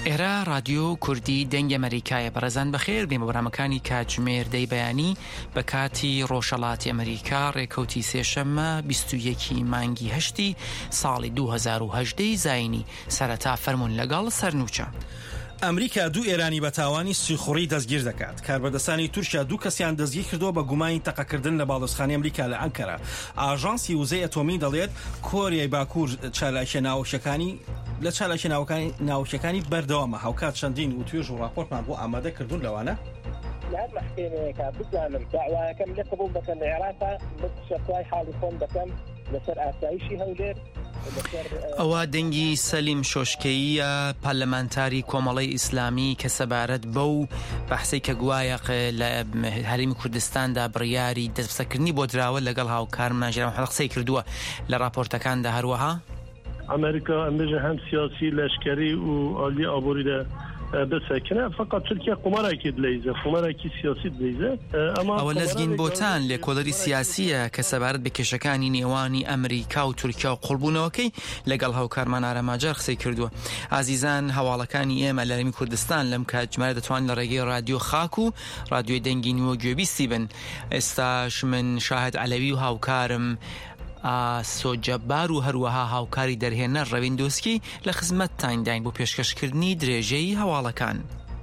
ئێرە رادیۆ کوردی دەنگی ئەمریکایە بەڕێزان بەخێر بێمە بەرنامەکانی کاتژمێر دەی بەیانی بە کاتی ڕۆژهەڵاتی ئەمریکا ڕێکەوتی سێشەممە 21 مانگی هەشتی ساڵی 2018 زاینی سەرەتا فەرموون لەگەڵ سەرنووچە. ئەمریکا دوو ئێرانی بە تاوانی سیخوڕی دەستگیر دەکات. کاربەدەستانی تورکیا دوو کەسیان دەستگیر کردووە بە گومانی تەقەکردن لە باڵۆزخانەی ئەمریکا لە ئەنکەرا. ئاژانسی وزەی ئەتۆمی دەڵێت کۆریای باکوور چالاکیە ناوچەکانی لە چالاکی ناوچەکانی بەردەوامە. هاوکات چەندین و توێژ و راپۆرتمان بۆ ئامادە کردوون لەوانە لهذا محكمة بزعم دعوة كم لقبول بكم العراق بشكواي حالي فون بكم لسر آسايشي هولير. ئەوە دەنگی سەلیم شۆشکەیە پارلەمانتاری کۆمەڵی ئیسلامی کە سەبارەت بەو بەحسەی کە گوایە لە هەرێمی کوردستاندا بڕیاری دەستبەسەرکردنی بۆ دراوە لەگەڵ هاوکارمان ژێران قسەی کردووە لە راپۆرتەکاندا. هەروەها ئەمریکا ئەمبێژە هەم سیاسی لەشکری و عالی ئابووری بسەکنە فقط ترکیە قمارێکی دلەیزە قمارێکی سیاسی دلەیزە. ئەوە لەزگین بۆتان لێکۆڵەری سیاسیە کە سەبارەت بە کێشەکانی نێوانی ئەمریکا و تورکیا و قوڵبوونەوەکەی لەگەڵ هاوکارمان ئارەماجار قسەی کردووە. ئازیزان هەواڵەکانی ئێمە لە هەرێمی کوردستان لەم کاتژمێرە دەتوانن لە ڕێگەی رادیۆ خاک و رادیۆی دەنگی نوێ گوێبیستی بن. ئێستاش من شاهد عەلەوی و هاوکارم سۆجەبار و هەروەها هاوکاری دەرهێنە ڕەویندۆسکی لە خزمەتتان داین بۆ پێشکەشکردنی درێژەی هەواڵەکان.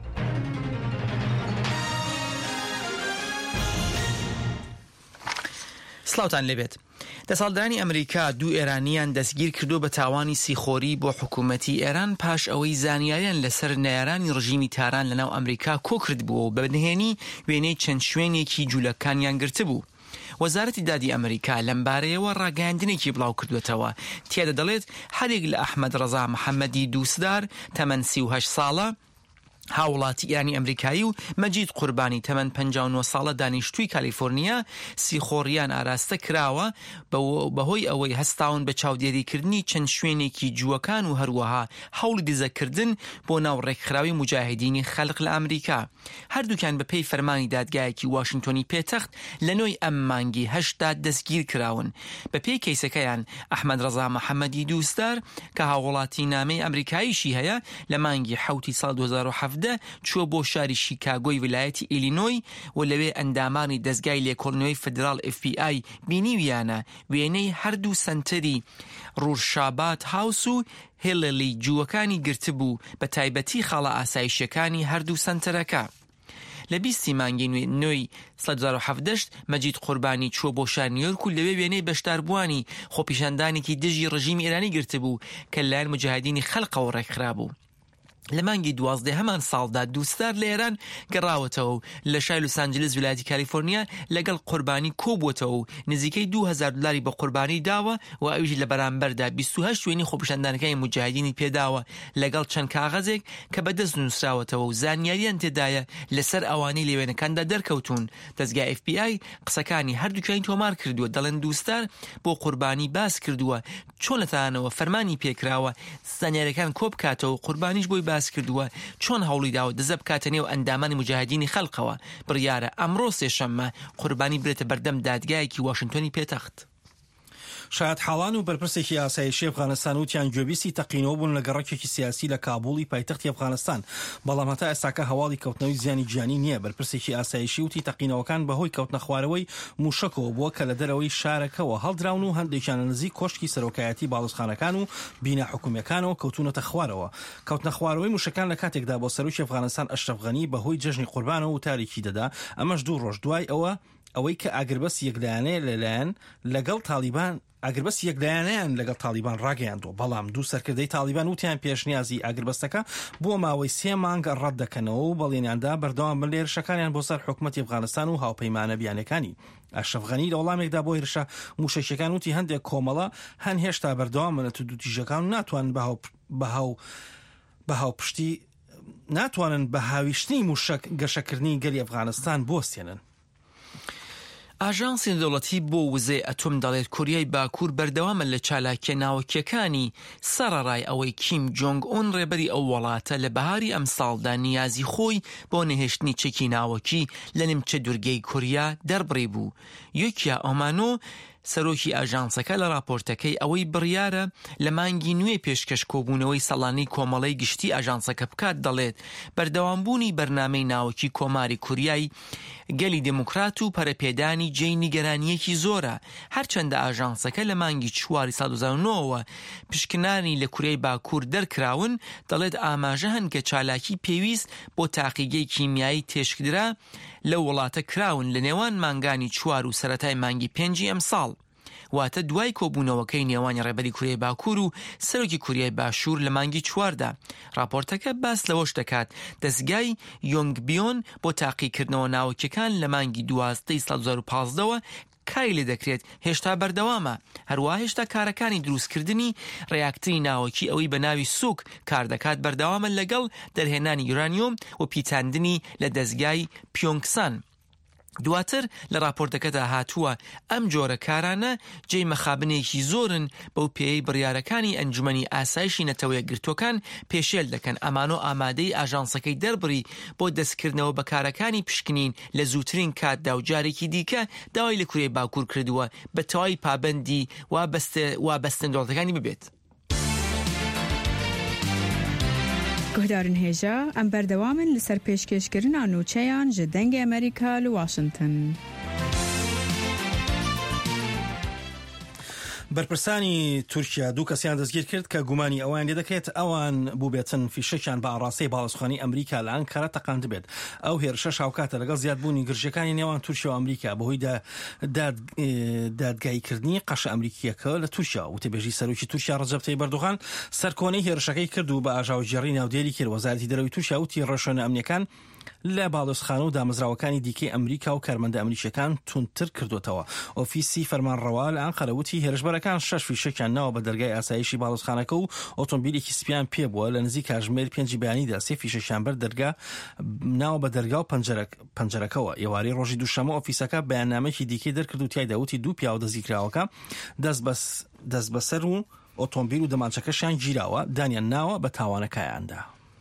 سلااوتان لێبێت. دەسەڵاتدارانی ئەمریکا دوو ئێرانیان دەستگیر کردو بە تاوانی سیخۆری بۆ حکوومەتی ئێران پاش ئەوەی زانیاریان لەسەر نەیارانی ڕژیمی تاران لەناو ئەمریکا کۆکرد بووە و بەنهێنی وێنەی چەند شوێنێکی جوولەکانیان گرتبوو. وەزارەتی دادی ئەمریکا لەمبارەیەوە ڕاگەیاندنێکی بڵاو کردوێتەوە. تیایدا دەڵێت هەرێک لە ئەحمەد ڕەزا محەممەدی دووسدار تەمەن 38 ساڵە هاوڵاتی ئیرانی ئەمریکایی و مەجید قوربانی تەمەن 59 ساڵە دانیشتووی کالیفۆرنیا سیخۆڕیان ئاراستە کراوە بەهۆی ئەوەی هەستاون بە چاودێریکردنی چەند شوێنێکی جووەکان و هەروەها هەوڵی دزەکردن بۆ ناو ڕێکخراوی مجاهدینی خەلق لە ئەمریکا. هەردووکیان بە پێی فەرمانی دادگایەکی واشنگتۆنی پێتەخت لە نۆی ئەم مانگی هەشتا دەستگیر کراون. بە پێی کەیسەکەیان ئەحمەد ڕەزا محەممەدی دووسدار کە هاوڵاتی نامەی ئەمریکاییشی هەیە لە مانگی حوتی ساڵ 2017 چووە بۆ شاری شیکاگۆی ویلایەتی ئیلینۆی و لەوێ ئەندامانی دەستگای لێکۆڵنەوەی فدرال FBI بینیویانە وێنەی هەردوو سنتەری ڕورشابات هاوس و هێڵەلی جووەکانی گرتبوو بە تایبەتی خاڵە ئاسایشەکانی هەردوو سنتەرەکە. لە 20 مانگی نوێی 2017 مەجید قوربانی چووە بۆ شار نیویۆرک و لەوێ وێنەی بەشداربووانی خۆپیشاندانێکی دژی ڕژیمی ئێرانی گرتبوو کە لەلایەن مجاهدینی خەلقەوە ڕێکخرا بوو. لە مانگی 12 هەمان ساڵدا دووسدار لە ئێران گەڕاوەتەوە و لە شای لۆس ئانجلس ویلایەتی کالیفۆرنیا لەگەڵ قوربانی کۆبووەتەوە و نزیکەی $2000 بە قوربانی داوە و ئەویش لە بەرامبەردا 28 وێنی خۆپیشاندانەکانی مجاهدینی پێداوە لەگەڵ چەند کاغەزێک کە بەدەست نووسراوەتەوە و زانیاریان تێدایە لەسەر ئەوانەی لێوێنەکاندا دەرکەوتون. دەستگای FBI قسەکانی هەردووکیان تۆمار کردووە. دەڵێن دووسدار بۆ قوربانی باس کردووە چۆن لەتانەوە فەرمانی پێکراوە زانیاریەکان کۆبکاتەوە و قوربانیش بۆی باس کردووە چۆن هەوڵی داوە دزە بکاتە نێو ئەندامانی مجاهدینی خەلقەوە. بڕیارە ئەمڕۆ سێشەممە قوربانی برێتە بەردەم دادگایەکی واشنگتۆنی پێتەخت. شاید حاڵان و بەرپرسێکی ئاسایشی ئەفغانستان وتیان گوێبیستی تەقینەوە بوون لە گەڕەکێکی سیاسی لە کابوڵی پایتەختی ئەفغانستان، بەڵام هەتا ئێستاکە هەواڵی کەوتنەوەی زیانی گیانی نییە. بەرپرسێکی ئاسایشی وتی تەقینەوەکان بەهۆی کەوتنە خوارەوەی موشکەوە بووە کە لە دەرەوەی شارەکەەوە هەڵدراون و هەندێکیان نزیک کۆشکی سەرۆکایەتی باڵوزخانەکان و بینا حکوومیەکانەوە کەوتونەتە خوارەوە. کەوتنە خوارەوەی موشکەکان لە کاتێکدا بۆ سەرۆکی ئەفغانستان ئەشرەف غەنی بەهۆی جەژنی قوربانەوە و تاریکی دەدا. ئەمەش 2 ڕۆژ دوای ئەوەی کە ئاگربەس یەکلایەنەیە لەلایەن لەگەڵ تالیبان ئاگربەس یەکلایەنەیان لەگەڵ تالیبان ڕاگەیاندوە، بەڵام دوو سەرکردەی تالیبان وتیان پێشنیازی ئاگربەستەکە بۆ ماوەی 3 مانگ ڕەت دەکەنەوە و بەڵێنیاندا بەردەوام بن لە هێرشەکانیان بۆ سەر حکوومەتی ئەفغانستان و هاوپەیمانە بیانەکانی. ئەشرەف غەنی لە وەڵامێکدا بۆ هێرشە موشکەکان وتی هەندێک کۆمەڵە هەن هێشتا بەردەوام منە تو دووتیژەکان و ناتوانن بە هاوپشتی ناتوانن بە هاویشتنی موشک گەشەکردنی گەلی ئەفغانستان بۆستێنن. ئاژانسی دەوڵەتی بۆ وزەی ئەتۆم دەڵێت کوریای باکوور بەردەوامە لە چالاکیە ناوەکیەکانی سەرەڕای ئەوەی کیم جۆنگ ئۆن ڕێبەری ئەو وڵاتە لە بەهاری ئەم ساڵدا نیازی خۆی بۆ نەهێشتنی چەکی ناوەکی لە نیمچە دوورگەی کوریا دەربڕی بوو. یۆکیا ئۆمانۆ سەرۆکی ئاژانسەکە لە راپۆرتەکەی ئەوەی بڕیارە لە مانگی نوێ پێشکەش کۆبوونەوەی سەڵانەی کۆمەڵەی گشتی ئاژانسەکە بکات دەڵێت بەردەوامبوونی بەرنامەی ناوەکی کۆماری کوریای گەلی دموکرات و پەرەپێدانی جێی نیگەرانیەکی زۆرە، هەرچەندە ئاژانسەکە لە مانگی 4 ساڵ 2009 پشکنانی لە کوریای باکوور دەرکراون، دەڵێت ئاماژە هەن کە چالاکی پێویست بۆ تاقیگەی کیمیایی تێشکدرا لە وڵاتە کراون لە نێوان مانگانی 4 و سەرەتای مانگی 5 ئەم ساڵ، واتە دوای کۆبوونەوەکەی نێوانی ڕێبەری کوریای باکوور و سەرۆکی کوریای باشوور لە مانگی 4دا. راپۆرتەکە باس لەوەش دەکات دەستگای یۆنگبیۆن بۆ تاقیکردنەوە ناوەکیەکان لە مانگی 12 ساڵ 2015ەوە کای لێ دەکرێت هێشتا بەردەوامە، هەروە هێشتا کارەکانی دروستکردنی ڕیاکتری ناوەکی ئەوەی بە ناوی سوک کار دەکات بەردەوامە لەگەڵ دەرهێنانی یورانیۆم و پیتاندنی لە دەستگای پیۆنگسان. دواتر لە راپۆرتەکەدا هاتووە ئەم جۆرە کارانە جێی مەخابنێکی زۆرن بەو پێی بڕیارەکانی ئەنجومەنی ئاسایشی نەتەوە یەکگرتوەکان پێشێل دەکەن ئەمانۆ ئامادەی ئاژانسەکەی دەربڕی بۆ دەستکردنەوە بە کارەکانی پشکنین لە زووترین کاتدا و جارێکی دیکە داوای لە کوریای باکوور کردووە بە تەواوی پابەندی وابەستن دەوڵەتەکانی ببێت. گهدارن هێژە ئەم بەردەوامن لەسەر پێشکەشکردنا نوچەیان ji dengê ئەمریکا لە واشنگتن. بەرپرسانی تورکیا دوو کەسیان دەستگیر کرد کە گومانی ئەوان لێ دەکرێت ئەوان بووبێتن فیشەکیان بە ئاڕاستەی باڵەسخوانی ئەمریکا لە ئەنکارە تەقاند بێت. ئەو هێرشە شاوکاتە لەگەڵ زیادبوونی گرژەکانی نێوان تورکیا و ئەمریکا بەهۆی دادگایکردنی قەشە ئەمریکیەکە لە تورکیا. وتەبێژی سەرۆکی تورکیا ڕەجەب تەیب ئەردۆغان سەرکۆنەی هێرشەکەی کرد و بە ئاژاوجێڕی ناودێری کرد. وەزارەتی دەرەوەی تورکیا وتی ڕێشۆنە ئەمنیەکان لە باڵۆسخانە و دامەزراوەکانی دیکەی ئەمریکا و کارمەندە ئەمریکیەکان تونتر کردوتەوە. ئۆفیسی فەرمانڕەوا لە ئەنقەرە وتی هێرشبەرەکان 6 فیشەکیان ناوە بە دەرگای ئاسایشی باڵۆسخانەکە و ئۆتۆمبیلێکی سپیان پێبووە لە نزیک کاژمێر 5 بەیانیدا 3 فیشەکیان بەر دەرگا ناوە بە دەرگا و پەنجەرەکەەوە. ئێوارەی ڕۆژی دووشەمە ئۆفیسەکە بەیاننامەیەکی دیکەی دەرکرد و تیایدا وتی دوو پیاو دەستگیرکراوەکە دەست بەسەر و ئۆتۆمبیل و دەمانچەکەشیان گیراوە دانیان ناوە بە تاوانەکایاندا.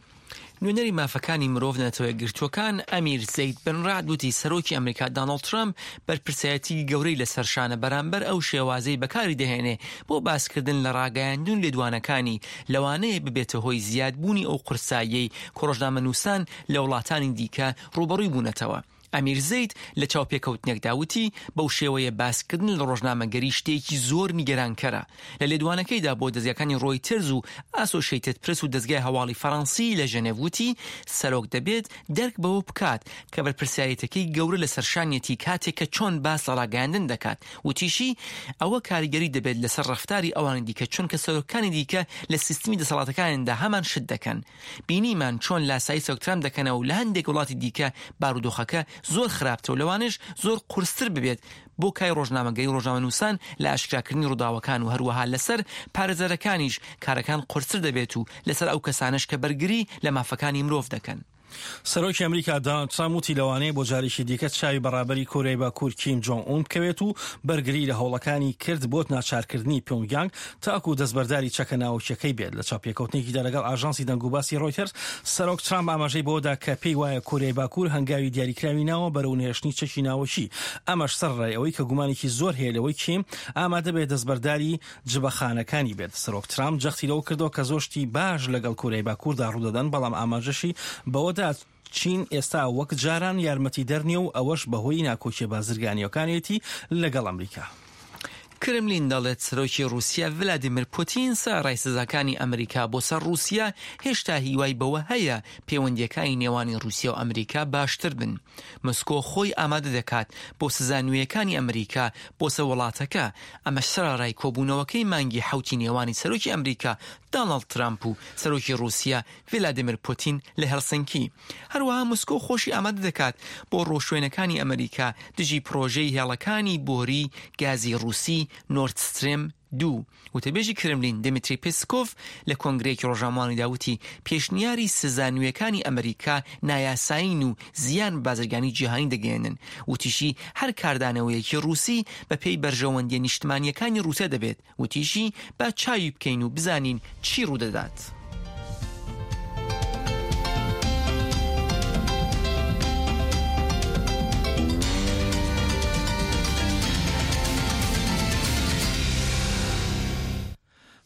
نوێنەری مافەکانی مرۆڤ نەتەوە گرتوەکان ئەمیر زەید بن ڕاد وتی سەرۆکی ئەمریکا داناڵد ترامپ بەرپرسایەتی گەورەی لە سەرشانە بەرامبەر ئەو شێوازەی بەکاری دەهێنێ بۆ باسکردن لە ڕاگەیاندون لێدوانەکانی لەوانەیە ببێتە هۆی زیادبوونی ئەو قورساییەی کۆڕۆژنامەنووسان لە وڵاتانی دیکە ڕوبەڕووی بوونەتەوە. ئەمیر زەید لە چاوپێکەوتنێکدا وتی بەو شێوەیە باسکردن لە ڕۆژنامەگەری شتێکی زۆر نیگەرانکەرە. لە لێدوانەکەیدا بۆ دەستگاکانی ڕۆیترز و ئاسۆشیتد پرس و دەستگای هەواڵی فەڕەنسی لە ژەنێڤ وتی سەرۆک دەبێت دەرک بەوە بکات کە بەرپرسایەتەکەی گەورە لە سەرشانیەتی کاتێک کە چۆن باس لە ڕاگەیاندن دەکات. وتیشی ئەوە کاریگەری دەبێت لەسەر ڕەفتاری ئەوانی دیکە چونکە سەرۆکانی دیکە لە سیستمی دەسەڵاتەکاندا هەمان شت دەکەن. بینیمان چۆن لاسایی سەکترام دەکەنەوە و لە هەندێک وڵاتی دیکە بارودۆخەکە زۆر خراپتەوە لەوانش زۆر قورستر ببێت بۆ کای ڕۆژنامەگەی ڕۆژنامەنووسان لە ئاشکراکردنی ڕووداوەکان و هەروەها لەسەر پارێزەرەکانیش کارەکان قورستر دەبێت و لەسەر ئەو کەسانش کە بەرگری لە مافەکانی مرۆڤ دەکەن. سەرۆکی ئەمریکا دۆناڵد ترامپ وتی لەوانەیە بۆ جارێکی دیکە چاوی بەڕابەری کۆریای باکوور کیم جۆنگ ئون بکەوێت و بەرگری لە هەوڵەکانی کرد بۆ ناچارکردنی پیۆنگیانگ تاکو دەستبەرداری چەکە ناوچەکەی بێت. لە چاپێکەوتنێکیدا لەگەڵ ئاژانسی دەنگوباسی ڕۆیتەرز سەرۆک ترامپ ئاماژەی بۆدا کە پێی وایە کۆریای باکوور هەنگاوی دیاریکراوی ناوە بەرەو نێشتنی چەکی ناوەکی. ئەمەش سەرڕای ئەوەی کە گومانێکی زۆر هەیە لەوەی کیم ئامادە بێت دەستبەرداری جبەخانەکانی بێت. سەرۆک ترامپ جەختی لەوە کردەوە کە زۆشتی باش لەگەڵ کۆریای باکووردا ڕوودەدەن بەڵام ئاماژەشی بەوەدا چین ئێستا وەک جاران یارمەتی دەرنیە و ئەوەش بەهۆی ناکۆچیە بازرگانیەکانێتی لەگەڵ ئەمریکا. کرملین دەڵێت سەرۆکی رووسیا ڤلادیمیر پوتین ساڕای سزاکانی ئەمریکا بۆ سەر رووسیا هێشتا هیوای بەوە هەیە پەیوەندیەکانی نێوانی رووسیا و ئەمریکا باشتر بن. مۆسکۆ خۆی ئامادە دەکات بۆ سزانوویەکانی ئەمریکا بۆ سە وڵاتەکە. ئەمەش سەرڕای کۆبوونەوەکەی مانگی حوتی نێوانی سەرۆکی ئەمریکا داناڵد ترامپ و سەرۆکی رووسیا ڤلادیمیر پوتین لە هێلسنکی. هەروەها مۆسکۆ خۆشی ئامادە دەکات بۆ ڕۆژشوێنەکانی ئەمریکا دژی پرۆژەی هێڵەکانی بۆری گازی رووسی نۆرد ستریم 2. وتەبێژی کرملین دمیتری پێسکۆف لە کۆنگرەیەکی ڕۆژنامەوانی داوتی پێشنیاری سزانوویەکانی ئەمریکا نایاساین و زیان بازرگانی جیهانی دەگەێنن. وتیشی هەر کاردانەوەیەکی رووسی بە پێی بەرژەوەندیە نیشتمانیەکانی رووسیا دەبێت. وتیشی با چاوی بکەین و بزانین چی ڕوودەدات.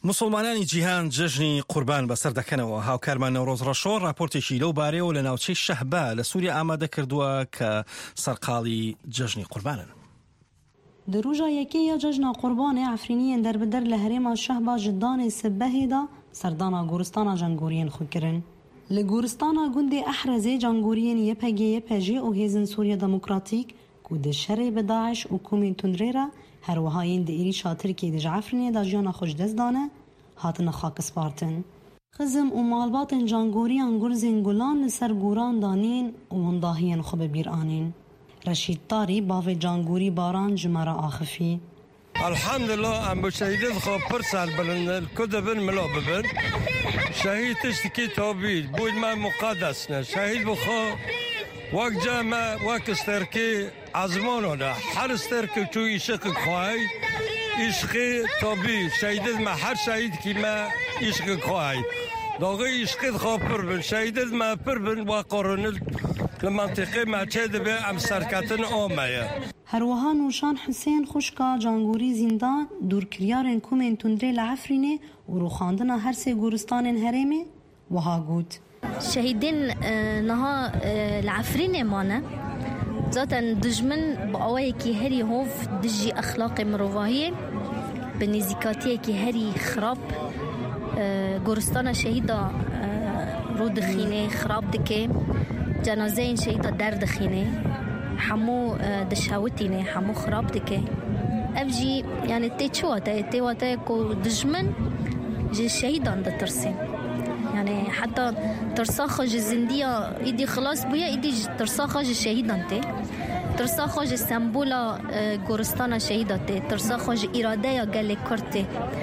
مسلمانانی جیهان جژنی قوربان بەسەر دەکەنەوە. هاوکارمان نەورۆز ڕەشۆ راپۆرتێکی لەو بارەیەوە لە ناوچەی شەهبا لە سووریا ئامادە کردووە کە سەرقاڵی جژنی قوربانن. دروژا یەکەیە جژنا قوربانê Efrîniyên derbeder li herêma Şehba ji danê sibehê da serdana goristana jangoriyên xwe kirin. Li goristana gundê Ehrezê jangoriyên YPG û Hêzin Sûriya Demokratîk ku di şerê bi Daeş û komên tundrê re her wiha yên di êrişa Tirkiyê de ji Efrînê da jiyana xwe ji dest dane hatine xakispartin. Xizim û malbatên jangoriyan Gurzên Gulan li ser goran danîn û wendahiyên xwe bi bîr anîn. Reşîd Tarî bavê cangorî baran ji me re axifî. Elhamdülillah em bu şehîdê xwe pir sal bilin ku dibin mila bibin. Şehîd tiştekî tabî bû me muqaddes ne. Şehîd bu xwe wek ceme wek sterkê ezmana ne. Her sterkê çû îşiqê xwe îşiqê tabî şehîdê me her şehîd kî me îşiqê xwe. Dağı îşiqê xwe pir bin. Şehîdê me pir bin ve qaranil li mantiqê me çê dibe em serketin ameye. Her wiha Nûşan Husên xuşka cangorî zîndan dûrkiryarên komên tundrê li Efrînê û rûxandina her sê goristanên herêmê wiha got. Şehîdên niha li Efrînê mane zaten dijmin bi awayekî herî hov dijî exlaqê mirovahiyê bi nêzîkatiyekî herî xirab goristana şehîda rû dixîne xirab dike cenazeyên şehîda derdixîne hemû dişewitîne hemû xirab dike ev jî yani tê çi wate ku dijmin ji şehîdan ditirsîn yani heta tirsaxa ji zindiya îdî xilas bûye îdî tirsaxa ji şehîdan tê tirsaxa ji sembola goristana şehîda tê tirsaxa ji îradeya gelê Kurd tê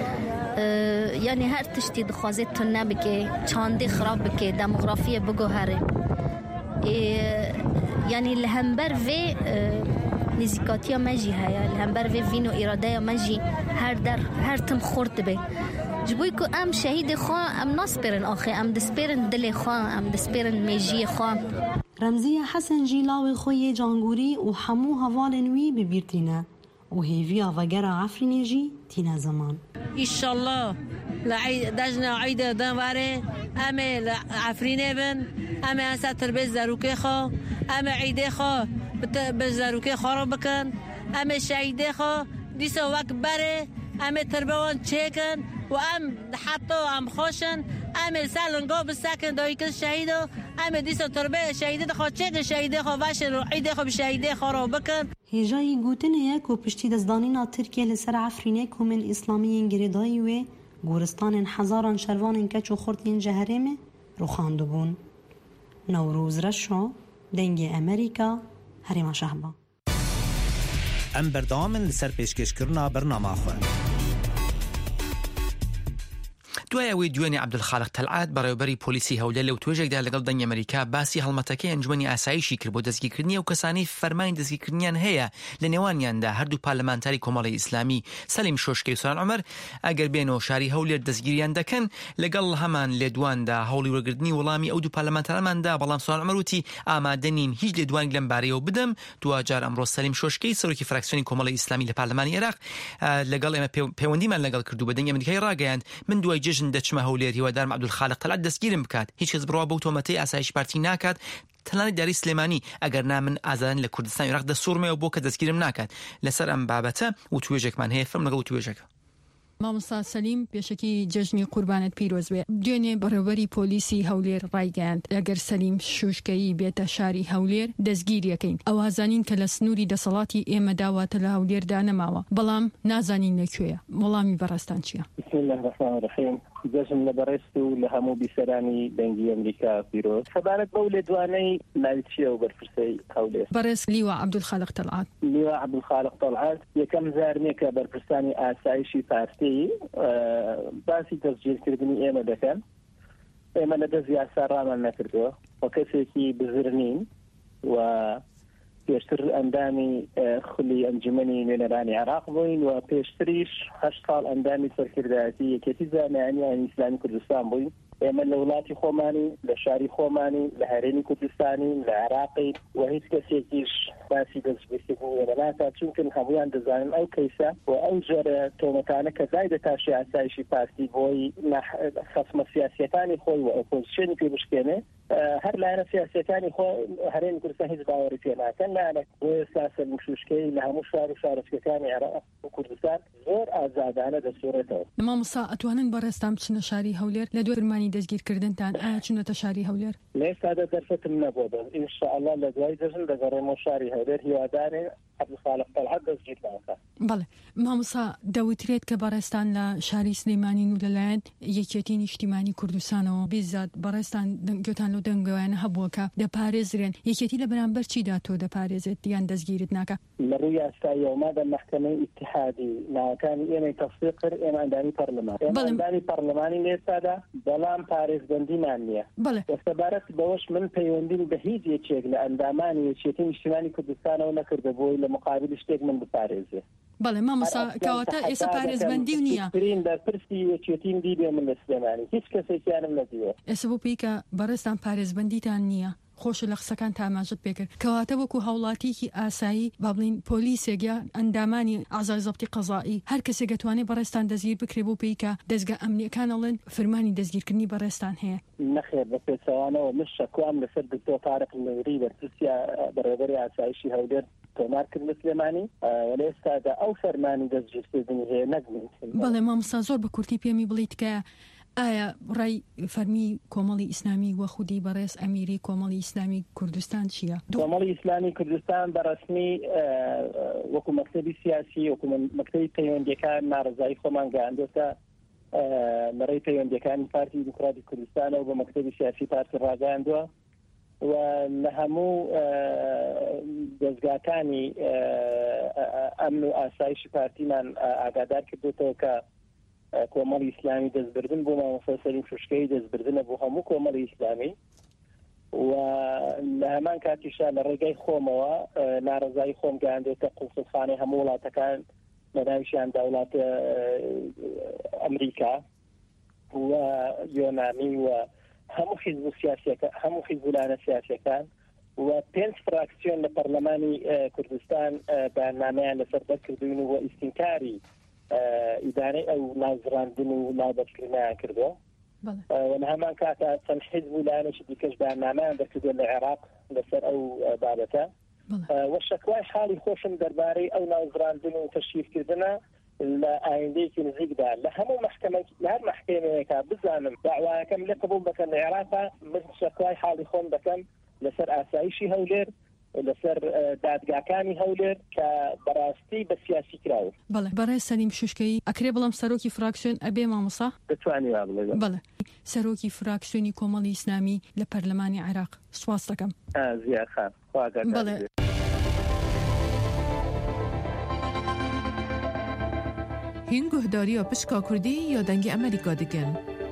yani her tiştî dixwaze tune bike çandê xirab bike demografiye biguhere yani li hember vê nêzîkatiya me jî heye li hember vê vîn û îradeya me jî her tim xurt dibe ji bo ku em şehîdê xwe em naspêrin axê em dispêrin dilê xwe em dispêrin mêjiyê xwe. Remziya Hesen jî lawê xwe yê cangorî û hemû hevalên wî bibîrtîne û hêviya vegera Efrînê jî tîne zeman. İnşallah dejna Eîdê denwarê em ê li Efrînê bin em ê enser tirbê zerûkê xwe em ê Eîdê xwe bi zerûkê xwe bikin em ê şehîdê xwe dîsa wek berê em ê tirbê wan çêkin û em heto em xweşin em ê ser lingo bisekin dayîkin şehîd û em ê dîsa tirbê şehîdê xwe çêkin şehîdê xwe veşin û Eîdê xwe bi şehîdê xwe bikin. Hêjayî gotin heye ku piştî destdanîna Tirkiye li ser Efrînê komên İslamî yên girêdayî wê goristanên hezaran şervanên keç û xurt yên ji herêmê rûxandibûn. Newrûz Reşo, dengê Amerîka, herêma Şehba. Em berdamin li ser pêşkêşkirina bernama xwe. دوای ئەوەی دوێنێ عەبدولخالق تەلعات بەڕێوەبەری پۆلیسی هەولێر لەو توێژێکدا لەگەڵ دەنگی ئەمریکا باسی هەڵمەتەکەی ئەنجومەنی ئاسایشی کرد بۆ دەستگیرکردنی ئەو کەسانەی فەرمانی دەستگیرکردنیان هەیە لە نێوانیاندا هەردوو پارلەمانتاری کۆمەڵی ئیسلامی سەلیم شۆشکەی و سوران عومەر ئەگەر بێنەوە شاری هەولێر دەستگیریان دەکەن لەگەڵ هەمان لێدواندا هەوڵی وەرگرتنی وەڵامی ئەو دوو پارلەمانتارماندا بەڵام سوران عومەر وتی ئامادە نین هیچ لێدوانێک لەم بارەیەوە بدەم. دوجار ئەمڕۆ سەلیم شۆشکەی سەرۆکی فراکسیۆنی کۆمەڵی ئیسلامی لە پارلەمانی عێراق لەگەڵ ئێمە پەیوەندیمان لەگەڵ کردو بە دەنگی ئەمریکای ڕاگەیاند من دوای جژن دەچمە هەولێر هیوادارم عەبدولخالق تەلعات دەستگیرم بکات هیچ کەس بڕوا بەو تۆمەتەی ئاسایش پارتی ناکات تەنانەت داری سلێمانی ئەگەر نامن ئازادن لە کوردستان عێراق دەسوورمەوە بۆ کە دەستگیرم ناکات لەسەر ئەم بابەتە و توێژێکمان هەیە فەرم لەگەڵ توێژەکە. مامۆستا سەلیم پێشەکی جژنی قوربانت پیرۆز بێ دوێنێ بەڕێوەبەری پۆلیسی هەولێر ڕایگەیاند ئەگەر سەلیم شوشکەیی بێتە شاری هەولێر دەستگیریەکەین ئەوازانین کە لە سنووری دەسەڵاتی ئێمە داواتە لە هەولێردا نەماوە بەڵام نازانین لەکوێیە وەڵامی بەڕاستان چییە؟ بسم الله الرحمن الرحیم جژن لە بەڕێست و لە هەموو بیسەرانی دەنگی ئەمریکا پیرۆز خەبارەت بەو لێدوانەی ناوی چییە و بەرپرسەی هەولێر بەڕێز لیوا عەبدولخالق تەلعات لیوا عەبدولخالق تەلعات یەکەم زارمێکە بەرپرسانی ئاسایشی پارتی باسی دەستگیرکردنی ئێمە دەکەن ئێمە لە دەست یاسا ڕامان نەکردووە و کەسێکی بزر نین و پێشتر ئەندامی خولی ئەنجومەنی نوێنەرانی عێراق بووین و پێشتریش 8 ساڵ ئەندامی سەرکردایەتی یەکێتی زانایانی ئیسلامی کوردستان بووین ئێمە لە وڵاتی خۆمانی لە شاری خۆمانی لە هەرێمی کوردستانی لە عێراقی و هیچ کەسێکیش باسی دەستگیرکردنی ناکات چونکە هەمویان دەزانن ئەو کەیسە و ئەو جۆرە تۆمەتانە کە دای دەتاشی ئاسایشی پارتی بۆی خەسمە سیاسیەکانی خۆی و ئۆپۆزیسیۆنی پێ بشکێنێ هەر لایەنە سیاسیەکانی خۆ هەرێمی کوردستان هیچ باوەڕی پێ ناکەن لایەنە بۆ ئێستا سەرمشوشکەی لە هەموو شار و شارۆچکەکانی عێراق و کوردستان زۆر ئازادانە دەسوورێتەوە. مامۆستا ئەتوانن بەڕێستان بچنە شاری هەولێر لە دوای فرمانی دەستگیرکردنتان ئایا چونەتە شاری هەولێر؟ لە ئێستادا دەرفەتم نەبووە بەس ئینشاءالله لە دوای دەژن دەگەڕێمەوە شاری هەولێر هیوادارێ عەبدولخالق تەلعەت دەستگیر ناکات. بەڵێ مامۆستا دەوترێت کە بەڕێستان لە شاری سلێمانین و لەلایەن یەکێتی نیشتیمانی کوردستانەوە بێزاد بەڕێستان گوتان لەو دەنگەوەیانە هەبووە کە دەپارێزرێن یەکێتی لە بەرامبەر چیدا تۆ دەپارێزێت یان دەستگیرت ناکە؟ لە ڕووی یاساییەوە دە مەحکەمەی ئیتحادی ناوەکانی ئێمەی تەفسیق کرد ئێمە ئەندامی پەرلەمان ئەندامی پەرلەمانی لێستادا بەڵام پارێزبەندیمان نییە. دەستەبارەت بەوەش من پەیوەندیم بە هیچ یەکێک لە ئەندامانی یەکێتی نیشتیمانی کوردستانەوە نەکردە بۆی لە مقابل شتێک من بپارێزێ. بەڵێ مامۆستا کەواتە ئێستا پارێزبەندی نییە دەرپرسی یەکێتیم دیبێ من لە سلێمانی هیچ کەسێکیانم نەدیوە. ئێستا بۆ پێی کە بەڕێستان پارێزبەندیتان نییە خۆشە لە قسەکان تاماژت پێکرد کەواتە وەکو هاوڵاتیکی ئاسایی با بڵین پۆلیسێک یا ئەندامانی ئازای زەبتی قەزایی هەر کەسێک دەتوانێت بەڕێستان دەستگیر بکرێ بۆ پێی کە دەستگا ئەمنیەکان ئەڵێن فرمانی دەستگیرکردنی بەڕێستان هەیە. نەخێر بە پێچەوانەوە من شەکوام لەسەر دکتۆر تارق نووری بەرپرسیە بەڕێوەبەری ئاسایشی هەولێر تۆمار کرد لە سلێمانی وەلە ئێستادا ئەو فەرمانی دەستگیرکردنی هەیە نەگمن. بەڵێ مامۆستا زۆر بە کورتی پێمی بڵیت کە ئایا ڕای فەرمی کۆمەڵی ئیسلامی وە خودی بەڕێز ئەمیری کۆمەڵی ئیسلامی کوردستان چییە؟ کۆمەڵی ئیسلامی کوردستان بەڕسمی وەکو مەکتەبی سیاسی وەکو مەکتەبی پەیوەندیەکان ناڕزایی خۆمان گەیاندوتە لەڕێی پەیوەندیەکانی پارتی دیموکراتی کوردستانەوە بە مەکتەبی سیاسی پارتی ڕاگەیاندووە و لە هەموو دەستگاکانی ئەمن و ئاسایشی پارتیمان ئاگادار کردوتەوە کە کۆمەڵی ئیسلامی دەستبردن بۆ مامۆستا سەلیم شوشکەی دەستبردنە بۆ هەموو کۆمەڵی ئیسلامی و لە هەمان کاتیشا لە ڕێگەی خۆمەوە ناڕزایی خۆم گەیاندوتە قوڵسڵخانەی هەموو وڵاتەکان لە ناویشیان وڵاتە ئەمریکا و یۆنانی و هەموو حیزب سیاسیەکە هەموو حیزبولانە سیاسیەکان و 5 فراکسیۆن لە پەرلەمانی کوردستان بەنامەیان لەسەر دەرکردوین و ئیستینکاری ئیدارەی ئەو ناوزڕاندن و ناوبەرکردنیان کردووە و لە هەمان کاتە چەند حیزب و لایەنێکی دیکەش بەنامەیان دەکردووە لە عێراق لەسەر ئەو بابەتە و شەکوای حاڵی خۆشم دەربارەی ئەو ناوزڕاندن و تەشریفکردنە لە ئایندەیەکی نزیکدا لە هەموو محکەمەی لە هەر محکەمەیەکە بزانم داوایەکەم لێ قبول بکەن لە عێراقا من شەکوای حاڵی خۆم دەکەم لەسەر ئاسایشی هەولێر لەسەر دادگاکانی هەولێر کە بەڕاستی بە سیاسی کراوە. بەڵێ بەڕێز سەلیم شوشکەی ئەکرێ بەڵام سەرۆکی فراکسیۆن ئەبێ مامۆستا؟ دەتوانی وا بڵێ. بەڵێ سەرۆکی فراکسیۆنی کۆمەڵی ئیسلامی لە پەرلەمانی عێراق سواس دەکەم. زیاد خان بەڵێ هین گهداری پشکا کوردی یا دنگ ئەمریکا دکن؟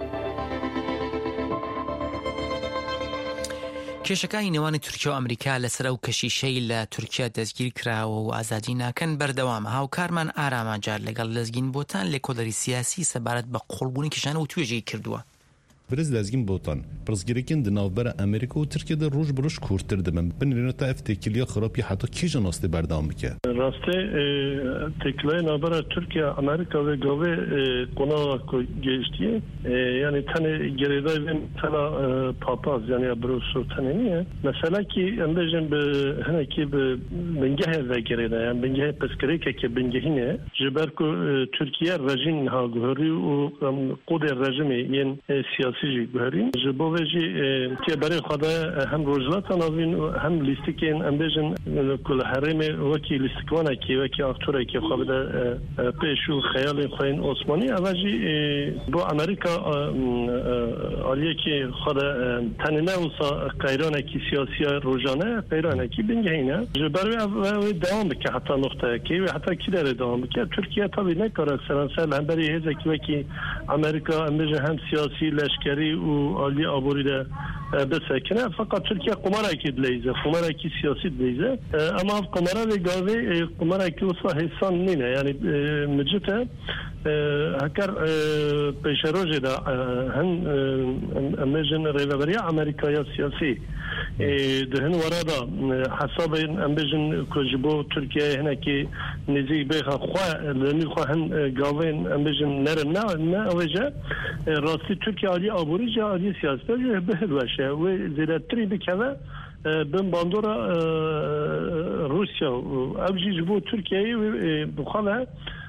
کێشەکانی نێوانی تورکیا و ئەمریکا لەسەر ئەو کەشیشەی لە تورکیا دەستگیر کراوە و ئازادی ناکەن بەردەوامە. هاوکارمان ئارامانجار لەگەڵ لەزگین بۆتان لێکۆڵەری سیاسی سەبارەت بە قوڵبوونی کشانە و توێژەی کردووە. برز لازم بوتان پرسگیرکن دناوبر امریکا و ترکیه در روز بروش کورتر دمن بنرینه تا افتکیلیا خرابی حتی کیجا ناسته بردام بکه راسته تکلای نابر ترکیه امریکا و گاوه قناع گشتیه یعنی تن گریدای بین تلا پاپاز یعنی بروس و تنینیه مثلا کی اندازن به هنه کی به بنگه و گریدای یعنی بنگه پسکری که بنگهینه جبر کو ترکیه رژیم ها گهری و قود رژیم یعنی سیاسی جبرين جبوجي كي بري خدا هم روزلات نازين هم ليستيكين امبيجن كل حرم وكي ليستكوانا كي وكي اكتوري كي خبدا بيشو خيال خوين عثماني اوجي بو امريكا عليه كي خدا تننا وصا قيرانه كي سياسيه روجانه قيرانه كي بنجينا جبري دوام بك حتى نقطه كي حتى كي داره دوام بك تركيا طبعا نكره سرانسال هم بري هزا كي وكي امريكا امبيجن هم سياسي لشكري و عالی آبوری ده بسکنه فقط ترکیه قماره کی دلیزه قماره کی سیاسی دلیزه اما قماره لگاوی قماره کی وصله حسان نینه یعنی مجته هکر پیش روزه دا هن امجن ریوبری آمریکایی سیاسی دهن ورادا حساب امجن کجبو ترکیه هنر کی نزیک به خواه لنی خواه هن گاوین امجن نه اوجه راستی ترکیه علی آبوری جا علی سیاست جو بهل وشه و زیادتری بکنه بن باندورا روسیا اوجی جبو ترکیه بخواه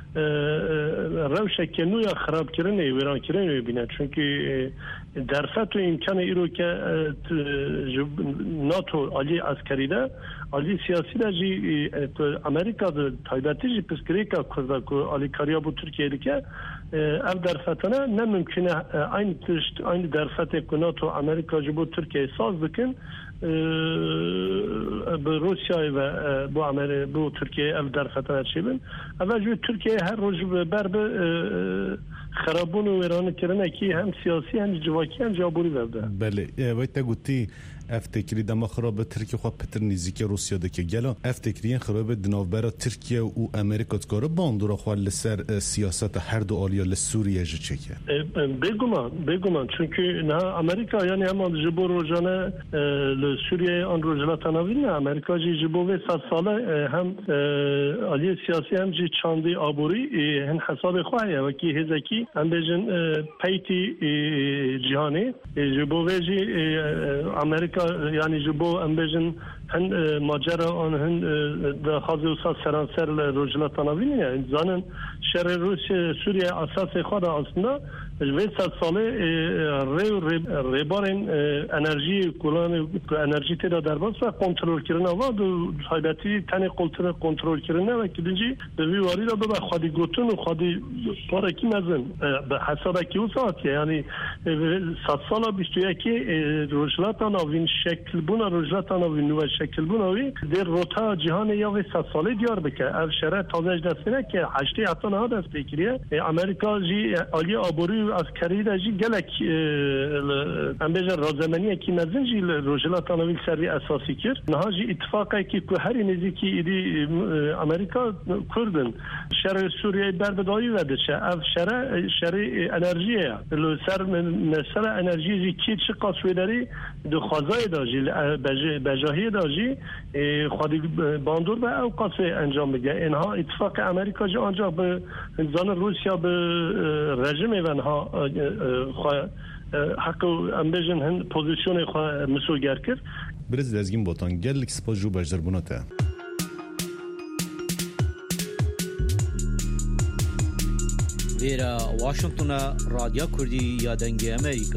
روشه که نویا خراب کردنه ویران کردنه بینه چون که درفت و امکان ایرو که ناتو علی عسکری ده علی سیاسی ده جی امریکا ده تایبتی جی پسکری که کرده که علی کاریا بو ترکیه ده که اف درفتانه نممکنه این درفت که ناتو امریکا جی بو ترکیه ساز بکن به روسیا و بو ترکیه اف درفتانه چی بین اول جو ترکیه هر روز بر به خرابون و ویران کردن که هم سیاسی هم جواکی هم جابوری برده. بله وقتی گویی افتکری دم خراب ترکیه خواه پتر نزدیک روسیا دکه گلا افتکری خراب دناوبر ترکیه و امریکا تکاره باندورا خواه لسر سیاست هر دو آلیا لسوریه چکه بگمان چونکه نه امریکا یعنی هم جبور روزانه لسوریه آن روزلات نوین نه امریکا جبور 100 ساله هم آلی سیاسی هم جی چاندی آبوری هن حساب خواهیه و کی هزکی هم بجن پیتی جهانی جبور جی امریکا یعنی جبو امبیجن هن ماجرا آن هن دخواه وسط سرانسر روجلات نوینه زنان شهر روسیه سوریه اساس خود اصلا جوی 100 ساله ریبارن انرژی کلان انرژی تیرا در باز و کنترل کردن و دو حالتی تنی کنترل کردن و کدیجی دوی واری را به خودی گوتون و خودی پارکی مزن به حساب کی وسط یعنی 100 ساله 21 روجلات نوین شکل بونا روجلات نوین و شکل بوناوی در روتا جهان یا 100 ساله دیار بکه اف شرط تازه دستنه که 8 هفته نه دست بگیره امریکا جی علی آبوری عسکری دا جی گلک ام بجر رازمانی کی مزن جی روجلات نوین سری اساسی کرد نه جی اتفاقی که هر نزدیکی ایدی امریکا کردن شر سوریه در بدایی وده چه اف شر انرژیه لو سر انرژی جی کی چه قصوی داری دو خازای داجی بجاهی داجی خودی باندور به او قصه انجام بگه اینها اتفاق امریکا جی آنجا به زن روسیا به رژیم ونها حق امبیجن هن پوزیشن خواه مسوگر کرد برز دزگین بوتان گلک سپاس جو بجدر بوناته ویرا واشنطن رادیو کردی یادنگی امریکا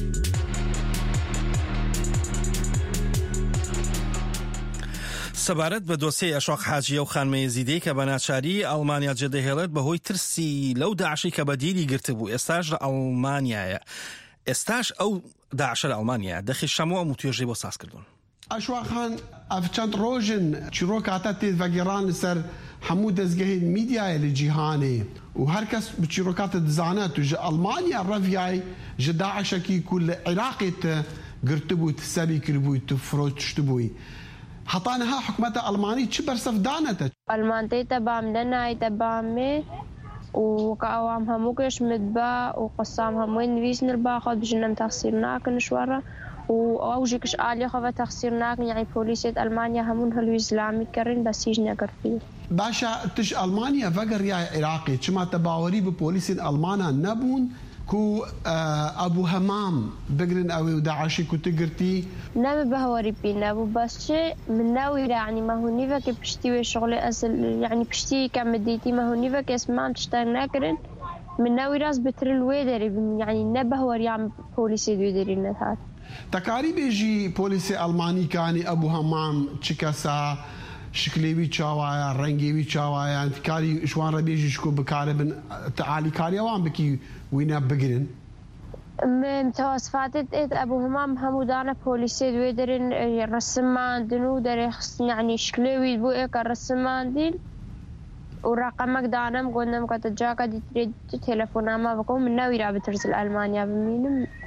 سەبارەت بە دۆسەی ئەشۆق حاجیە و خانمە یەزیدی کە بە ناچاری ئەڵمانیا جێدەهێڵێت بەهۆی ترسی لەو داعشی کە بەدیری گرتبوو ئێستاش لە ئەڵمانیایە ئێستاش ئەو داعشە لە ئەڵمانیا دەخی شەمەوە ئەم و توێژەی بۆ ساز کردوون ئەشواخان ئەف چەند ڕۆژن چیرۆک هاتە تێدڤەگێڕان لەسەر هەموو دەستگەهێن میدیایە لە جیهانێ و هەر کەس بچیرۆکاتە دزانێت و ژە ئەڵمانیا ڕەڤیای ژە داعشێکی کو لە عێراقێت گرتبوویت سەری کردبوویت و فرۆشتبووی حطانها حكومة ألمانية تشبر سفدانته ألمانتي تبام لنا تبامي وكأوام هموكش مدبا وقصام هموين نويس نربا خد بجنم تخسيرناك نشوارا وأوجيكش آلي خوا تخسيرناك يعني بوليسية ألمانيا همون هلو إسلامي كرين بس يجنى كرفيه باشا تش ألمانيا فقر يا عراقي چما تباوري ببوليسية ألمانا نبون كو أبو همام بقرن أوي وداعشي كو تقرتي نبي بهوري بينا أبو بس شيء من ناوي يعني ما هو نيفا كي بشتي وشغلي أصل يعني بشتي كمديتي ما هو نيفا كي اسمان تشتغل ناكرن من ناوي راس بتر الويدري يعني نبهوري عم بوليسي دويدري نهار تقاريب يجي بوليسي ألماني كاني أبو همام تشكاسا شكليوي چاوايا رنگيوي چاوايا انت كاري شوان ربيجي شكو بكاربن تعالي كاري وان بكي وينا بقرن متوسفاتت ابو همام همودانا بوليسي دويدرن رسمان دنو در يعني شكليوي بو ايكا رسمان دين ورقمك دانم قلنم كتجاكا دي تريد تلفونا ما بكم من ناوي رابط ترسل ألمانيا بمينم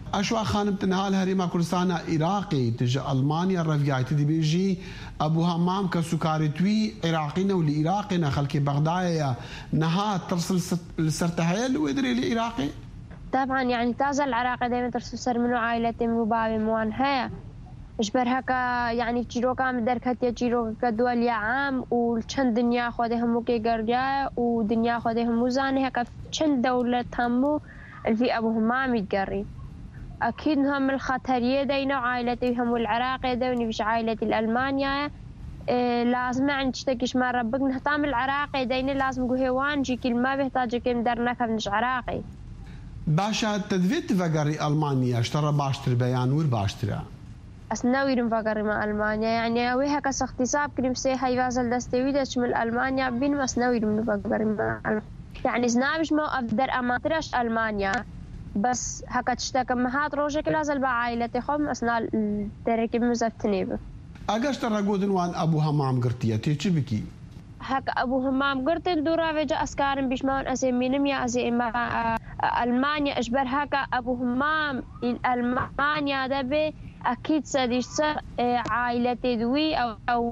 اشوا خانم تنها الهريمه كردستان عراقي تجي المانيا رفيعتي دي بيجي ابو همام كسكارتوي عراقينا والعراقينا خلك بغداد نها ترسل السرتهيل ويدري العراقي طبعا يعني تازل العراقي دائما ترسل سر منو عائلتي منو بابي موان هيا اجبر هكا يعني تشيروكا مدركتي تشيروكا دول يا عام وشن دنيا خودهم موكي قرجا ودنيا خودهم موزاني هكا شن دولة همو في ابو همام يتقري اكيد هم الخطريه دينا عائلتي هم العراقي دوني مش عائلتي الالمانيا لازم عن تشتكيش ما ربك نهتم العراقي دينا لازم هوان جي كلمه بيحتاج كلمه درناك مش عراقي باشا تدفيت فقري المانيا اشترى باشتر بيان ور باشترا اسناويرم فقري مع المانيا يعني ويها كس اختصاب كلمه سي هيفازل دستويده شمل المانيا بين مسناويرم فقري مع يعني زنابش ما افدر اماترش المانيا بس هكا تشتكى مهات روجك لازل بعائلتي خم أثناء التركيب مزفتني به أجاش ترى قودن وان أبو همام قرتيتي چی بکی؟ هكا أبو همام قرتن دورا وجا أسكارن بيشمان أزمينم يا أزيما ألمانيا أجبر هكا أبو همام ألمانيا دبي أكيد سديش عائلتي دوي أو